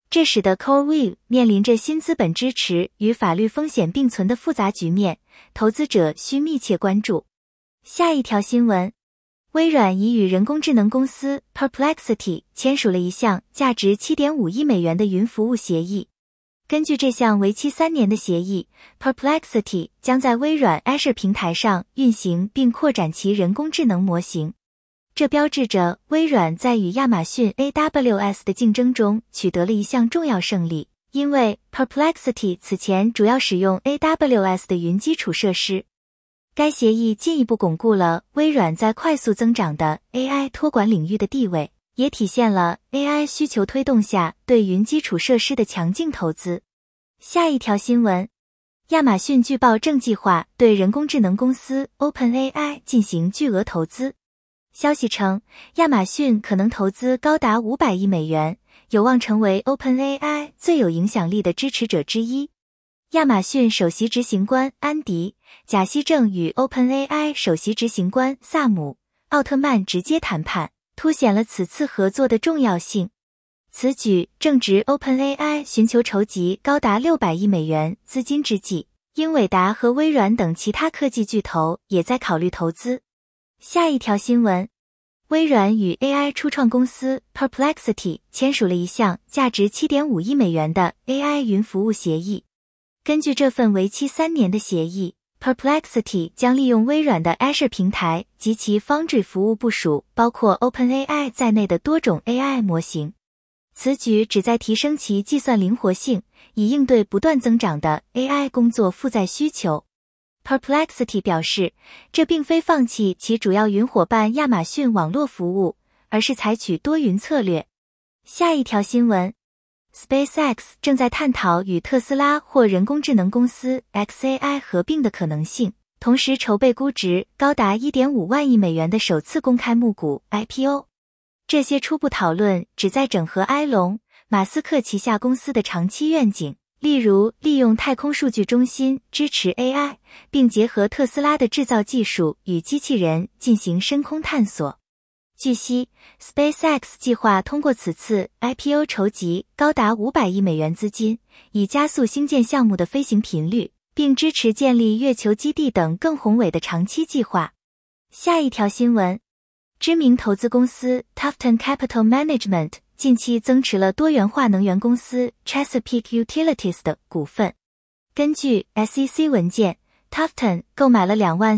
这使得 CoreWeave 面临着新资本支持与法律风险并存的复杂局面，投资者需密切关注。下一条新闻，微软已与人工智能公司 Perplexity 签署了一项价值 7.5 亿美元的云服务协议。根据这项为期3年的协议， Perplexity 将在微软 Azure 平台上运行并扩展其人工智能模型。这标志着微软在与亚马逊 AWS 的竞争中取得了一项重要胜利，因为 Perplexity 此前主要使用 AWS 的云基础设施。该协议进一步巩固了微软在快速增长的 AI 托管领域的地位，也体现了 AI 需求推动下对云基础设施的强劲投资。下一条新闻，亚马逊据报正计划对人工智能公司 OpenAI 进行巨额投资。消息称，亚马逊可能投资高达500亿美元，有望成为 OpenAI 最有影响力的支持者之一。亚马逊首席执行官安迪·贾西正与 OpenAI 首席执行官萨姆·奥特曼直接谈判，凸显了此次合作的重要性。此举正值 OpenAI 寻求筹集高达600亿美元资金之际，英伟达和微软等其他科技巨头也在考虑投资。下一条新闻，微软与 AI 初创公司 Perplexity 签署了一项价值 7.5 亿美元的 AI 云服务协议。根据这份为期3年的协议， Perplexity 将利用微软的 Azure 平台及其 Foundry 服务部署包括 OpenAI 在内的多种 AI 模型。此举旨在提升其计算灵活性，以应对不断增长的 AI 工作负载需求。Perplexity 表示，这并非放弃其主要云伙伴亚马逊网络服务，而是采取多云策略。下一条新闻， SpaceX 正在探讨与特斯拉或人工智能公司 xAI 合并的可能性，同时筹备估值高达 1.5 万亿美元的首次公开募股 IPO。 这些初步讨论旨在整合埃隆·马斯克旗下公司的长期愿景，例如利用太空数据中心支持 AI， 并结合特斯拉的制造技术与机器人进行深空探索。据悉， SpaceX 计划通过此次 IPO 筹集高达500亿美元资金，以加速星舰项目的飞行频率，并支持建立月球基地等更宏伟的长期计划。下一条新闻，知名投资公司 Tufton Capital Management 近期增持了多元化能源公司 Chesapeake Utilities 的股份。根据 SEC 文件， Tufton 购买了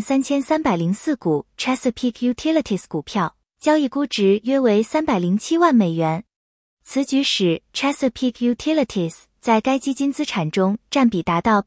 23304股 Chesapeake Utilities 股票，交易估值约为307万美元。此举使 Chesapeake Utilities 在该基金资产中占比达到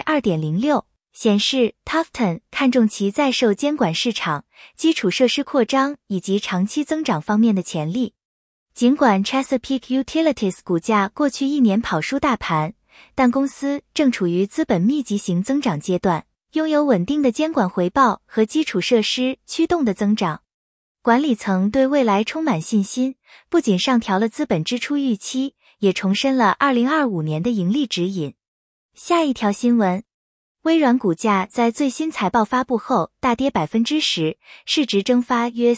2.06%， 显示 Tufton 看重其在受监管市场、基础设施扩张以及长期增长方面的潜力。尽管 Chesapeake Utilities 股价过去1年跑输大盘，但公司正处于资本密集型增长阶段，拥有稳定的监管回报和基础设施驱动的增长。管理层对未来充满信心，不仅上调了资本支出预期，也重申了2025年的盈利指引。下一条新闻，微软股价在最新财报发布后大跌 10%， 市值蒸发约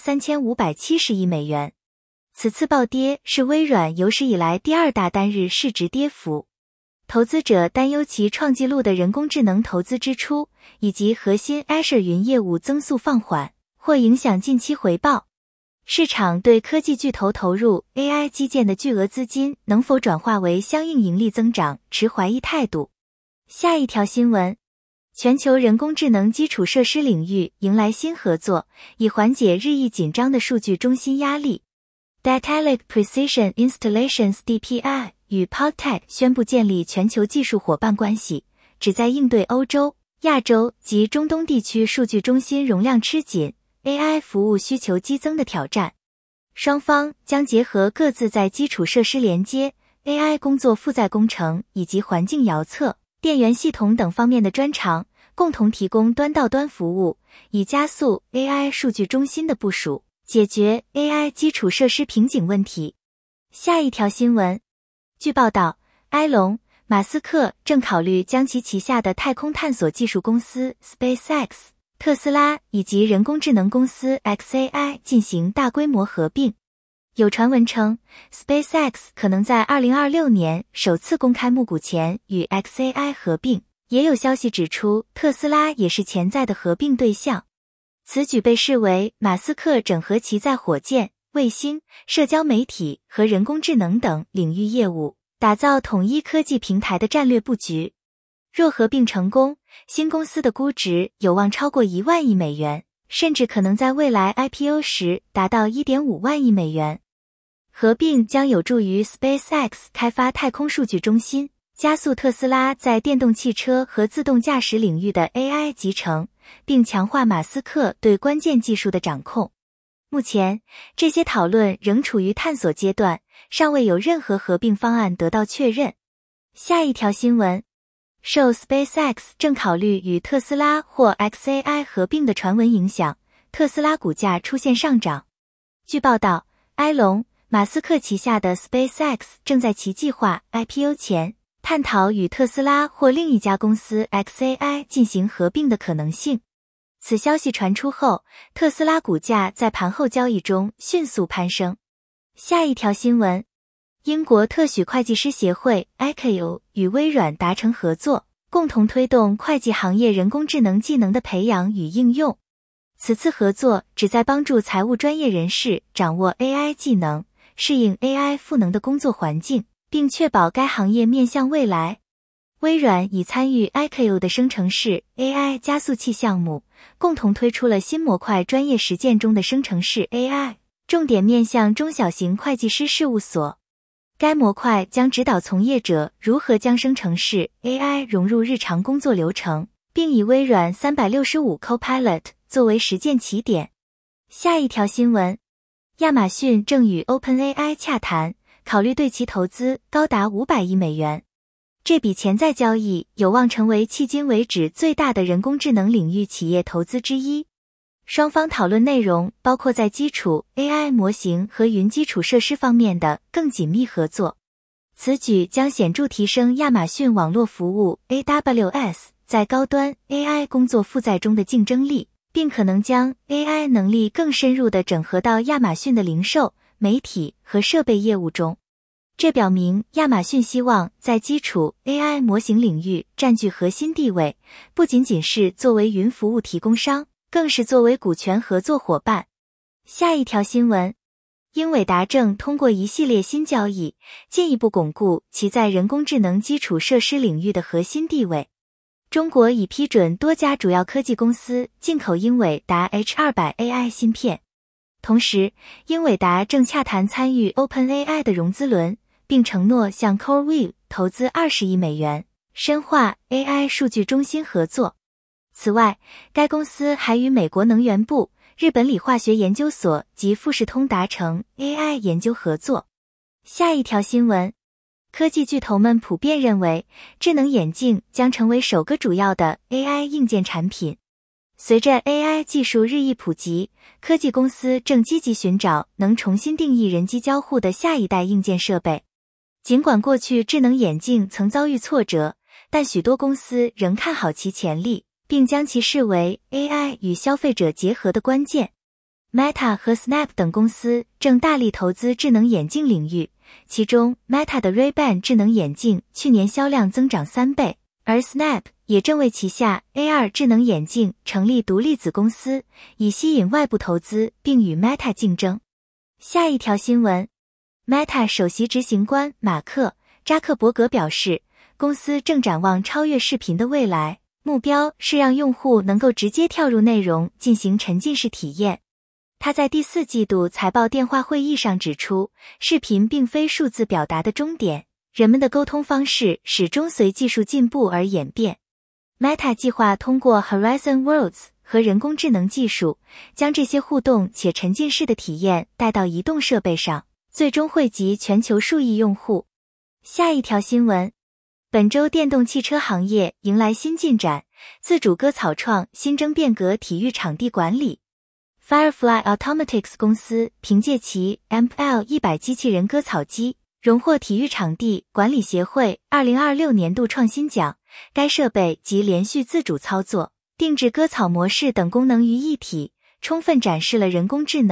3570亿美元。此次暴跌是微软有史以来第2大单日市值跌幅。投资者担忧其创纪录的人工智能投资支出，以及核心 Azure 云业务增速放缓，或影响近期回报。市场对科技巨头投入 AI 基建的巨额资金能否转化为相应盈利增长持怀疑态度。下一条新闻，全球人工智能基础设施领域迎来新合作，以缓解日益紧张的数据中心压力。Datalic Precision Installations DPI 与 Podtech 宣布建立全球技术伙伴关系，旨在应对欧洲、亚洲及中东地区数据中心容量吃紧、AI 服务需求激增的挑战。双方将结合各自在基础设施连接、AI 工作负载工程以及环境遥测、电源系统等方面的专长，共同提供端到端服务，以加速 AI 数据中心的部署，解决 AI 基础设施瓶颈问题。下一条新闻，据报道，埃隆·马斯克正考虑将其旗下的太空探索技术公司 SpaceX、特斯拉以及人工智能公司 xAI 进行大规模合并。 有传闻称 ，SpaceX 可能在2026年首次公开募股前与 xAI 合并，也有消息指出特斯拉也是潜在的合并对象。此举被视为马斯克整合其在火箭、卫星、社交媒体和人工智能等领域业务，打造统一科技平台的战略布局。若合并成功，新公司的估值有望超过1万亿美元，甚至可能在未来 IPO 时达到 1.5 万亿美元。合并将有助于 SpaceX 开发太空数据中心，加速特斯拉在电动汽车和自动驾驶领域的 AI 集成，并强化马斯克对关键技术的掌控。目前，这些讨论仍处于探索阶段，尚未有任何合并方案得到确认。下一条新闻，受 SpaceX 正考虑与特斯拉或 xAI 合并的传闻影响，特斯拉股价出现上涨。据报道，埃隆·马斯克旗下的 SpaceX 正在其计划 IPO 前探讨与特斯拉或另一家公司 xAI 进行合并的可能性。此消息传出后，特斯拉股价在盘后交易中迅速攀升。下一条新闻，英国特许会计师协会 ICAO 与微软达成合作，共同推动会计行业人工智能技能的培养与应用。此次合作旨在帮助财务专业人士掌握 AI 技能，适应 AI 赋能的工作环境，并确保该行业面向未来。微软已参与 ICAO 的生成式 AI 加速器项目，共同推出了新模块专业实践中的生成式 AI， 重点面向中小型会计师事务所。该模块将指导从业者如何将生成式 AI 融入日常工作流程，并以微软365 Copilot 作为实践起点。下一条新闻，亚马逊正与 OpenAI 洽谈，考虑对其投资高达500亿美元。这笔潜在交易有望成为迄今为止最大的人工智能领域企业投资之一。双方讨论内容包括在基础 AI 模型和云基础设施方面的更紧密合作。此举将显著提升亚马逊网络服务 AWS 在高端 AI 工作负载中的竞争力，并可能将 AI 能力更深入地整合到亚马逊的零售、媒体和设备业务中。这表明亚马逊希望在基础 AI 模型领域占据核心地位，不仅仅是作为云服务提供商，更是作为股权合作伙伴。下一条新闻，英伟达正通过一系列新交易，进一步巩固其在人工智能基础设施领域的核心地位。中国已批准多家主要科技公司进口英伟达 H200 AI 芯片。同时，英伟达正洽谈参与 OpenAI 的融资轮，并承诺向 CoreWeave 投资20亿美元，深化 AI 数据中心合作。此外，该公司还与美国能源部、日本理化学研究所及富士通达成 AI 研究合作。下一条新闻，科技巨头们普遍认为，智能眼镜将成为首个主要的 AI 硬件产品。随着 AI 技术日益普及，科技公司正积极寻找能重新定义人机交互的下一代硬件设备。尽管过去智能眼镜曾遭遇挫折，但许多公司仍看好其潜力，并将其视为 AI 与消费者结合的关键。Meta 和 Snap 等公司正大力投资智能眼镜领域，其中 Meta 的 Ray-Ban 智能眼镜去年销量增长3倍，而 Snap 也正为旗下 AR 智能眼镜成立独立子公司，以吸引外部投资并与 Meta 竞争。下一条新闻， Meta 首席执行官马克·扎克伯格表示，公司正展望超越视频的未来，目标是让用户能够直接跳入内容进行沉浸式体验。他在第4季度财报电话会议上指出，视频并非数字表达的终点，人们的沟通方式始终随技术进步而演变。Meta 计划通过 Horizon Worlds 和人工智能技术，将这些互动且沉浸式的体验带到移动设备上，最终惠及全球数亿用户。下一条新闻，本周电动汽车行业迎来新进展，自主割草创新增变革体育场地管理。Firefly Automatics 公司凭借其 AMP-L100 机器人割草机，荣获体育场地管理协会2026年度创新奖。该设备集连续自主操作、定制割草模式等功能于一体，充分展示了人工智能、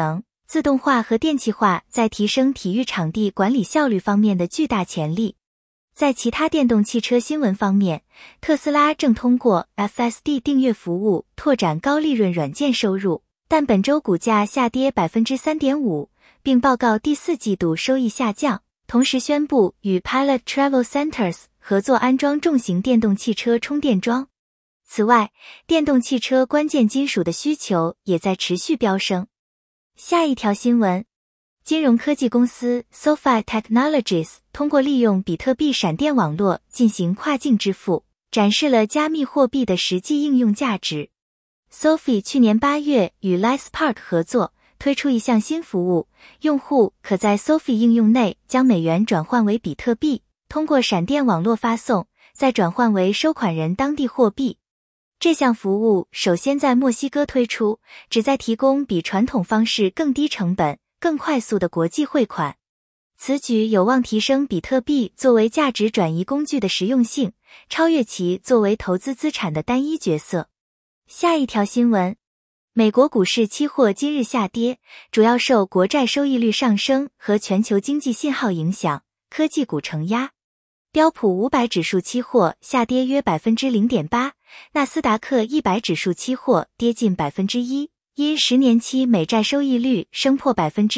自动化和电气化在提升体育场地管理效率方面的巨大潜力。在其他电动汽车新闻方面，特斯拉正通过 FSD 订阅服务拓展高利润软件收入，但本周股价下跌 3.5%， 并报告第四季度收益下降，同时宣布与 Pilot Travel Centers 合作安装重型电动汽车充电桩。此外，电动汽车关键金属的需求也在持续飙升。下一条新闻，金融科技公司 SoFi Technologies 通过利用比特币闪电网络进行跨境支付，展示了加密货币的实际应用价值。SoFi 去年8月与 LifeSpark 合作，推出一项新服务，用户可在 SoFi 应用内将美元转换为比特币，通过闪电网络发送，再转换为收款人当地货币。这项服务首先在墨西哥推出，旨在提供比传统方式更低成本、更快速的国际汇款。此举有望提升比特币作为价值转移工具的实用性，超越其作为投资资产的单一角色。下一条新闻，美国股市期货今日下跌，主要受国债收益率上升和全球经济信号影响，科技股承压。标普500指数期货下跌约 0.8%， 纳斯达克100指数期货跌近 1%， 因10年期美债收益率升破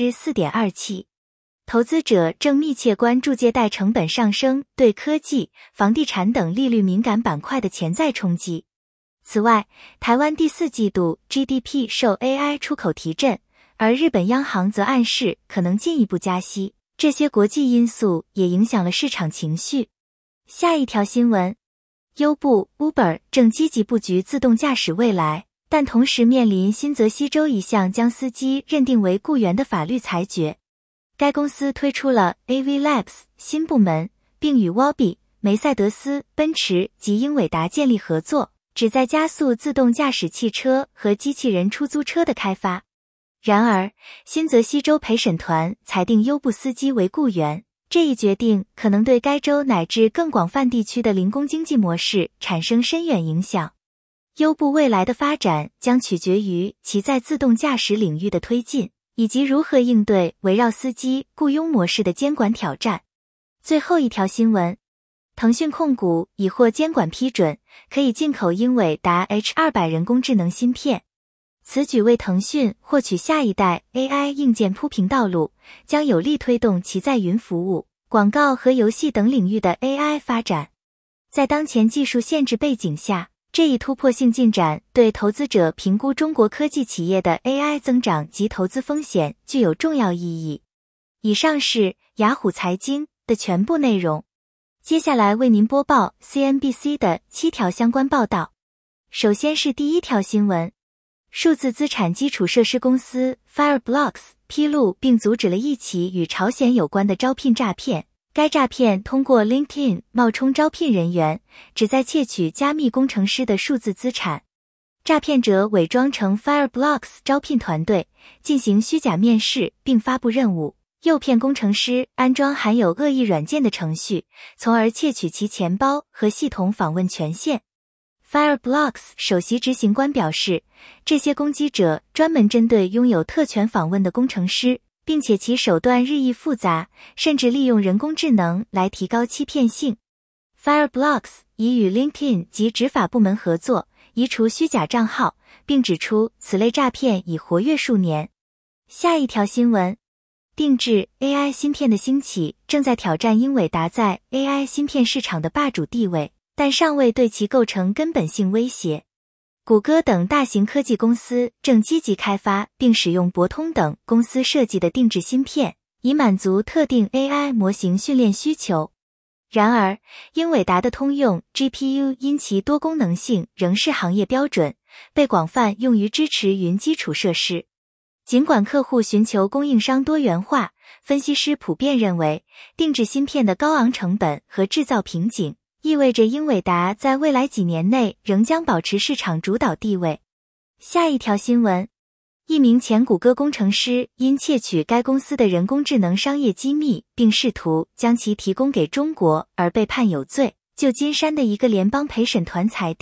4.27%。投资者正密切关注借贷成本上升对科技、房地产等利率敏感板块的潜在冲击。此外，台湾第四季度 GDP 受 AI 出口提振，而日本央行则暗示可能进一步加息，这些国际因素也影响了市场情绪。下一条新闻，优步 Uber 正积极布局自动驾驶未来，但同时面临新泽西州一项将司机认定为雇员的法律裁决。该公司推出了 AV Labs 新部门，并与 Waabi、梅赛德斯、奔驰及英伟达建立合作，旨在加速自动驾驶汽车和机器人出租车的开发。然而，新泽西州陪审团裁定优步司机为雇员，这一决定可能对该州乃至更广泛地区的零工经济模式产生深远影响。优步未来的发展将取决于其在自动驾驶领域的推进，以及如何应对围绕司机雇佣模式的监管挑战。最后一条新闻，腾讯控股已获监管批准，可以进口英伟达 H200 人工智能芯片。此举为腾讯获取下一代 AI 硬件铺平道路，将有力推动其在云服务、广告和游戏等领域的 AI 发展。在当前技术限制背景下，这一突破性进展对投资者评估中国科技企业的 AI 增长及投资风险具有重要意义。以上是雅虎财经的全部内容。接下来为您播报 CNBC 的7条相关报道。首先是第一条新闻，数字资产基础设施公司 Fireblocks 披露并阻止了一起与朝鲜有关的招聘诈骗。该诈骗通过 LinkedIn 冒充招聘人员，旨在窃取加密工程师的数字资产。诈骗者伪装成 Fireblocks 招聘团队，进行虚假面试并发布任务，诱骗工程师安装含有恶意软件的程序，从而窃取其钱包和系统访问权限。Fireblocks 首席执行官表示，这些攻击者专门针对拥有特权访问的工程师，并且其手段日益复杂，甚至利用人工智能来提高欺骗性。Fireblocks 已与 LinkedIn 及执法部门合作，移除虚假账号，并指出此类诈骗已活跃数年。下一条新闻，定制 AI 芯片的兴起正在挑战英伟达在 AI 芯片市场的霸主地位，但尚未对其构成根本性威胁。谷歌等大型科技公司正积极开发并使用博通等公司设计的定制芯片，以满足特定 AI 模型训练需求。然而，英伟达的通用 GPU 因其多功能性仍是行业标准，被广泛用于支持云基础设施。尽管客户寻求供应商多元化，分析师普遍认为，定制芯片的高昂成本和制造瓶颈意味着英伟达在未来几年内仍将保持市场主导地位。下一条新闻，一名前谷歌工程师因窃取该公司的人工智能商业机密，并试图将其提供给中国而被判有罪。旧金山的一个联邦陪审团裁定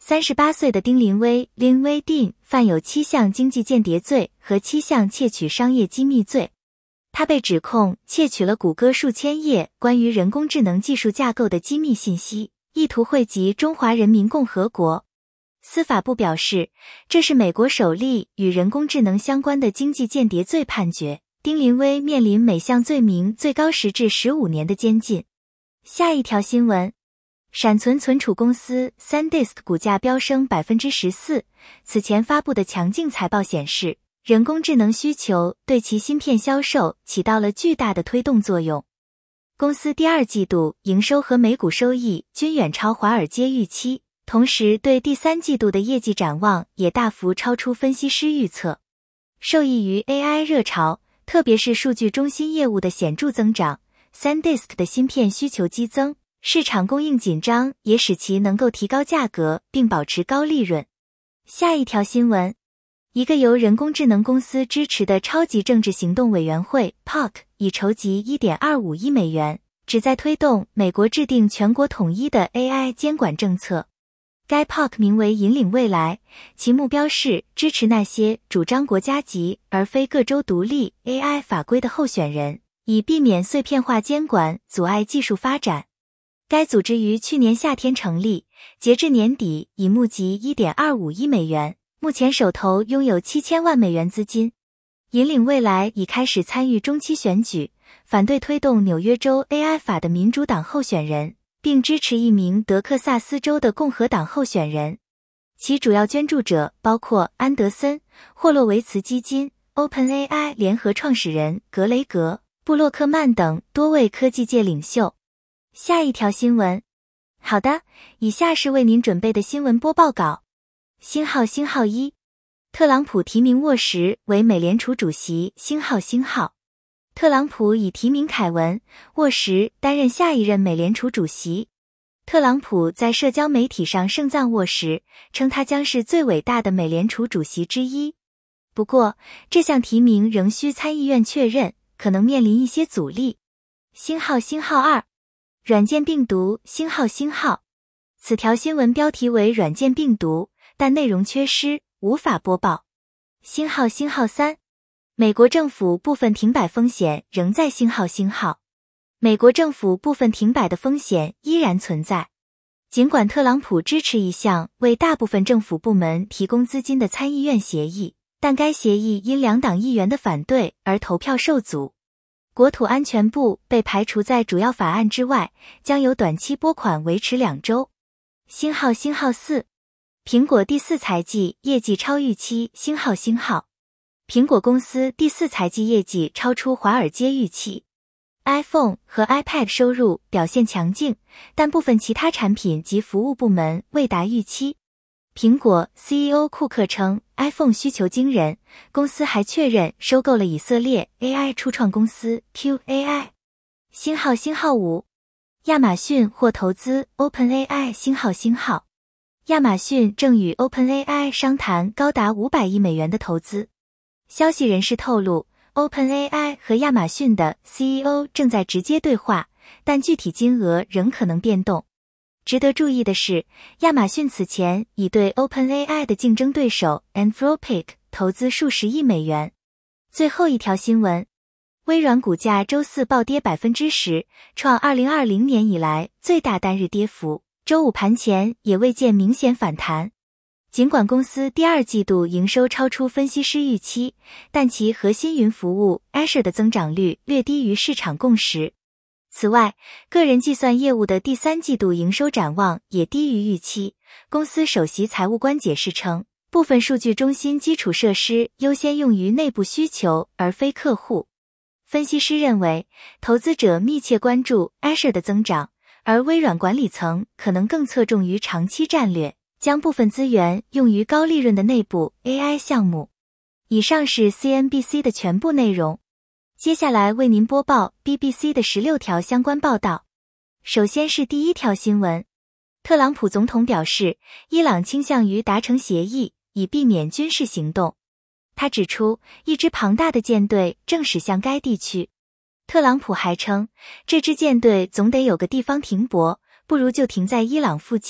38岁的丁林威 Lin Weiding 犯有7项经济间谍罪和7项窃取商业机密罪。他被指控窃取了谷歌数千页关于人工智能技术架构的机密信息，意图惠及中华人民共和国。司法部表示，这是美国首例与人工智能相关的经济间谍罪判决。丁林威面临每项罪名最高10至15年的监禁。下一条新闻，闪存存储公司 SanDisk 股价飙升 14%。此前发布的强劲财报显示，人工智能需求对其芯片销售起到了巨大的推动作用。公司第二季度营收和每股收益均远超华尔街预期，同时对第三季度的业绩展望也大幅超出分析师预测。受益于 AI 热潮，特别是数据中心业务的显著增长， SanDisk 的芯片需求激增，市场供应紧张也使其能够提高价格并保持高利润。下一条新闻，一个由人工智能公司支持的超级政治行动委员会 POC 已筹集 1.25 亿美元，旨在推动美国制定全国统一的 AI 监管政策。该 POC 名为引领未来，其目标是支持那些主张国家级而非各州独立 AI 法规的候选人，以避免碎片化监管阻碍技术发展。该组织于去年夏天成立，截至年底已募集 1.25 亿美元，目前手头拥有7000万美元资金。引领未来已开始参与中期选举，反对推动纽约州 AI 法的民主党候选人，并支持一名德克萨斯州的共和党候选人。其主要捐助者包括安德森·霍洛维茨基金、OpenAI 联合创始人格雷格·布洛克曼等多位科技界领袖。下一条新闻。好的，以下是为您准备的新闻播报稿。星号1，特朗普提名沃什为美联储主席。星号，特朗普已提名凯文·沃什担任下一任美联储主席。特朗普在社交媒体上盛赞沃什，称他将是最伟大的美联储主席之一。不过，这项提名仍需参议院确认，可能面临一些阻力。星号2，软件病毒。星号，此条新闻标题为软件病毒，但内容缺失，无法播报。星号3，美国政府部分停摆风险仍在。星号，美国政府部分停摆的风险依然存在。尽管特朗普支持一项为大部分政府部门提供资金的参议院协议，但该协议因两党议员的反对而投票受阻。国土安全部被排除在主要法案之外，将由短期拨款维持2周。星号4，苹果第4财季业绩超预期。星号，苹果公司第4财季业绩超出华尔街预期。iPhone 和 iPad 收入表现强劲，但部分其他产品及服务部门未达预期。苹果 CEO 库克称 iPhone 需求惊人，公司还确认收购了以色列 AI 初创公司 QAI。星号5，亚马逊或投资 OpenAI。星号，亚马逊正与 OpenAI 商谈高达500亿美元的投资。消息人士透露， OpenAI 和亚马逊的 CEO 正在直接对话，但具体金额仍可能变动。值得注意的是，亚马逊此前已对 OpenAI 的竞争对手 Anthropic 投资数十亿美元。最后一条新闻，微软股价周四暴跌 10%， 创2020年以来最大单日跌幅，周五盘前也未见明显反弹。尽管公司第二季度营收超出分析师预期，但其核心云服务 Azure 的增长率略低于市场共识。此外，个人计算业务的第三季度营收展望也低于预期。公司首席财务官解释称，部分数据中心基础设施优先用于内部需求而非客户。分析师认为，投资者密切关注 Azure 的增长，而微软管理层可能更侧重于长期战略，将部分资源用于高利润的内部 AI 项目。以上是 CNBC 的全部内容。接下来为您播报 BBC 的16条相关报道。首先是第一条新闻，特朗普总统表示，伊朗倾向于达成协议，以避免军事行动。他指出，一支庞大的舰队正驶向该地区。特朗普还称，这支舰队总得有个地方停泊，不如就停在伊朗附近，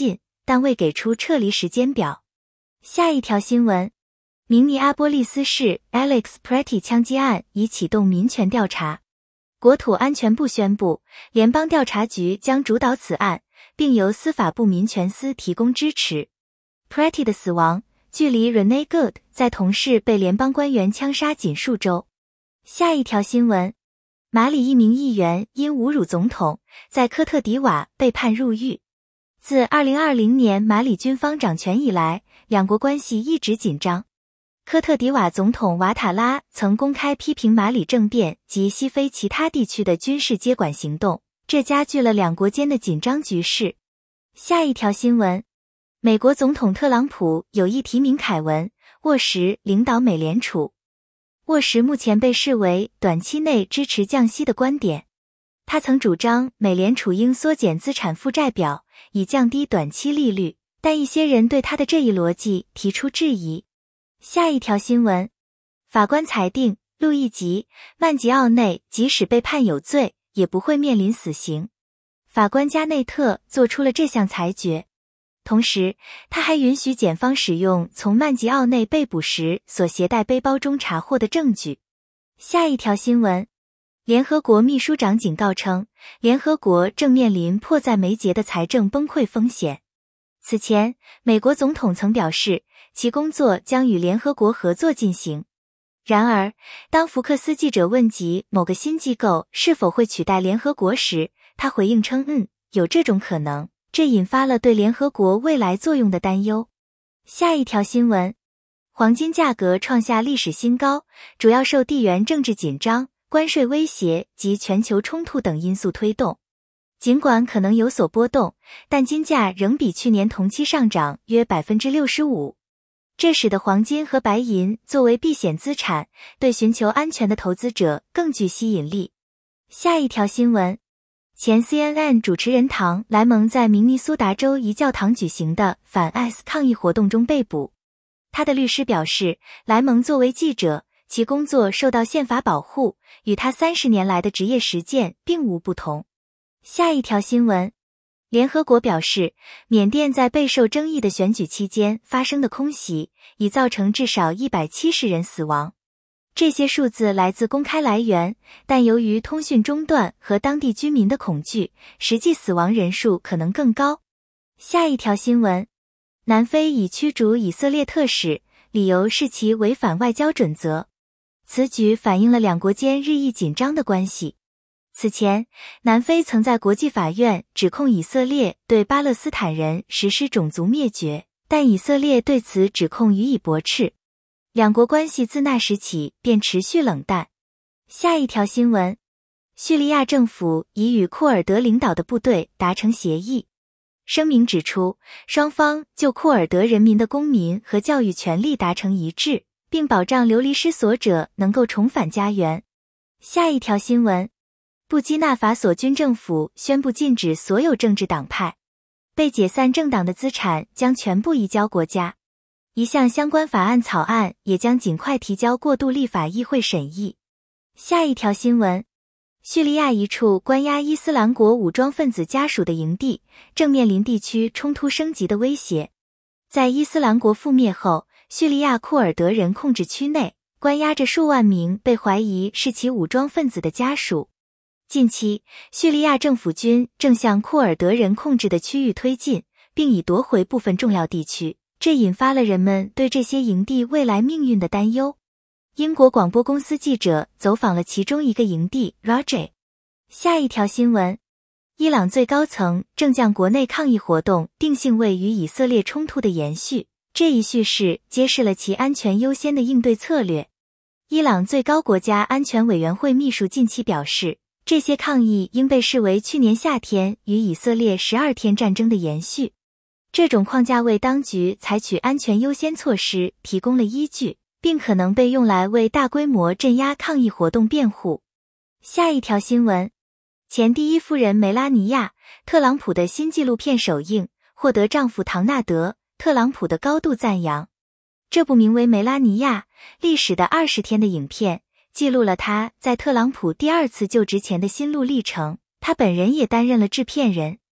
但未给出撤离时间表。下一条新闻，明尼阿波利斯市 Alex Pretty 枪击案已启动民权调查。国土安全部宣布，联邦调查局将主导此案，并由司法部民权司提供支持。Pretty 的死亡距离 Renee Good 在同市被联邦官员枪杀仅数周。下一条新闻，马里一名议员因侮辱总统，在科特迪瓦被判入狱。自2020年马里军方掌权以来，两国关系一直紧张。科特迪瓦总统瓦塔拉曾公开批评马里政变及西非其他地区的军事接管行动，这加剧了两国间的紧张局势。下一条新闻，美国总统特朗普有意提名凯文·沃什领导美联储。沃什目前被视为短期内支持降息的观点。他曾主张美联储应缩减资产负债表，以降低短期利率，但一些人对他的这一逻辑提出质疑。下一条新闻，法官裁定路易吉·曼吉奥内即使被判有罪，也不会面临死刑。法官加内特做出了这项裁决。同时，他还允许检方使用从曼吉奥内被捕时所携带背包中查获的证据。下一条新闻，联合国秘书长警告称，联合国正面临迫在眉睫的财政崩溃风险。此前，美国总统曾表示，其工作将与联合国合作进行。然而，当福克斯记者问及某个新机构是否会取代联合国时，他回应称有这种可能，这引发了对联合国未来作用的担忧。下一条新闻，黄金价格创下历史新高，主要受地缘政治紧张、关税威胁及全球冲突等因素推动。尽管可能有所波动，但金价仍比去年同期上涨约 65%。这使得黄金和白银作为避险资产，对寻求安全的投资者更具吸引力。下一条新闻，前 CNN 主持人唐·莱蒙在明尼苏达州一教堂举行的反 ICE 抗议活动中被捕。他的律师表示，莱蒙作为记者，其工作受到宪法保护，与他30年来的职业实践并无不同。下一条新闻，联合国表示，缅甸在备受争议的选举期间发生的空袭，已造成至少170人死亡。这些数字来自公开来源，但由于通讯中断和当地居民的恐惧，实际死亡人数可能更高。下一条新闻，南非已驱逐以色列特使，理由是其违反外交准则。此举反映了两国间日益紧张的关系。此前，南非曾在国际法院指控以色列对巴勒斯坦人实施种族灭绝，但以色列对此指控予以驳斥。两国关系自那时起便持续冷淡。下一条新闻，叙利亚政府已与库尔德领导的部队达成协议。声明指出，双方就库尔德人民的公民和教育权利达成一致，并保障流离失所者能够重返家园。下一条新闻，布基纳法索军政府宣布禁止所有政治党派，被解散政党的资产将全部移交国家。一项相关法案草案也将尽快提交过渡立法议会审议。下一条新闻，叙利亚一处关押伊斯兰国武装分子家属的营地正面临地区冲突升级的威胁。在伊斯兰国覆灭后，叙利亚库尔德人控制区内关押着数万名被怀疑是其武装分子的家属。近期，叙利亚政府军正向库尔德人控制的区域推进，并已夺回部分重要地区，这引发了人们对这些营地未来命运的担忧。英国广播公司记者走访了其中一个营地 Rajah。下一条新闻，伊朗最高层正将国内抗议活动定性为与以色列冲突的延续，这一叙事揭示了其安全优先的应对策略。伊朗最高国家安全委员会秘书近期表示，这些抗议应被视为去年夏天与以色列12天战争的延续。这种框架为当局采取安全优先措施提供了依据，并可能被用来为大规模镇压抗议活动辩护。下一条新闻，前第一夫人梅拉尼亚·特朗普的新纪录片首映，获得丈夫唐纳德·特朗普的高度赞扬。这部名为《梅拉尼亚：历史的20天》的影片记录了她在特朗普第2次就职前的心路历程，她本人也担任了制片人。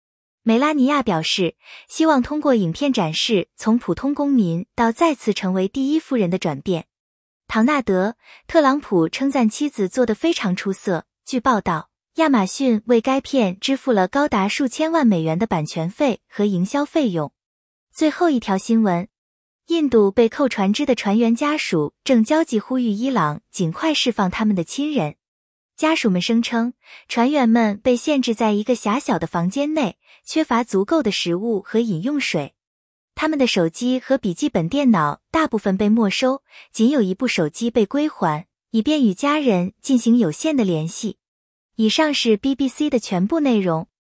梅拉尼亚表示，希望通过影片展示从普通公民到再次成为第一夫人的转变。唐纳德·特朗普称赞妻子做得非常出色。据报道，亚马逊为该片支付了高达数千万美元的版权费和营销费用。最后一条新闻，印度被扣船只的船员家属正焦急呼吁伊朗尽快释放他们的亲人。家属们声称，船员们被限制在一个狭小的房间内，缺乏足够的食物和饮用水。他们的手机和笔记本电脑大部分被没收，仅有一部手机被归还，以便与家人进行有线的联系。以上是 BBC 的全部内容。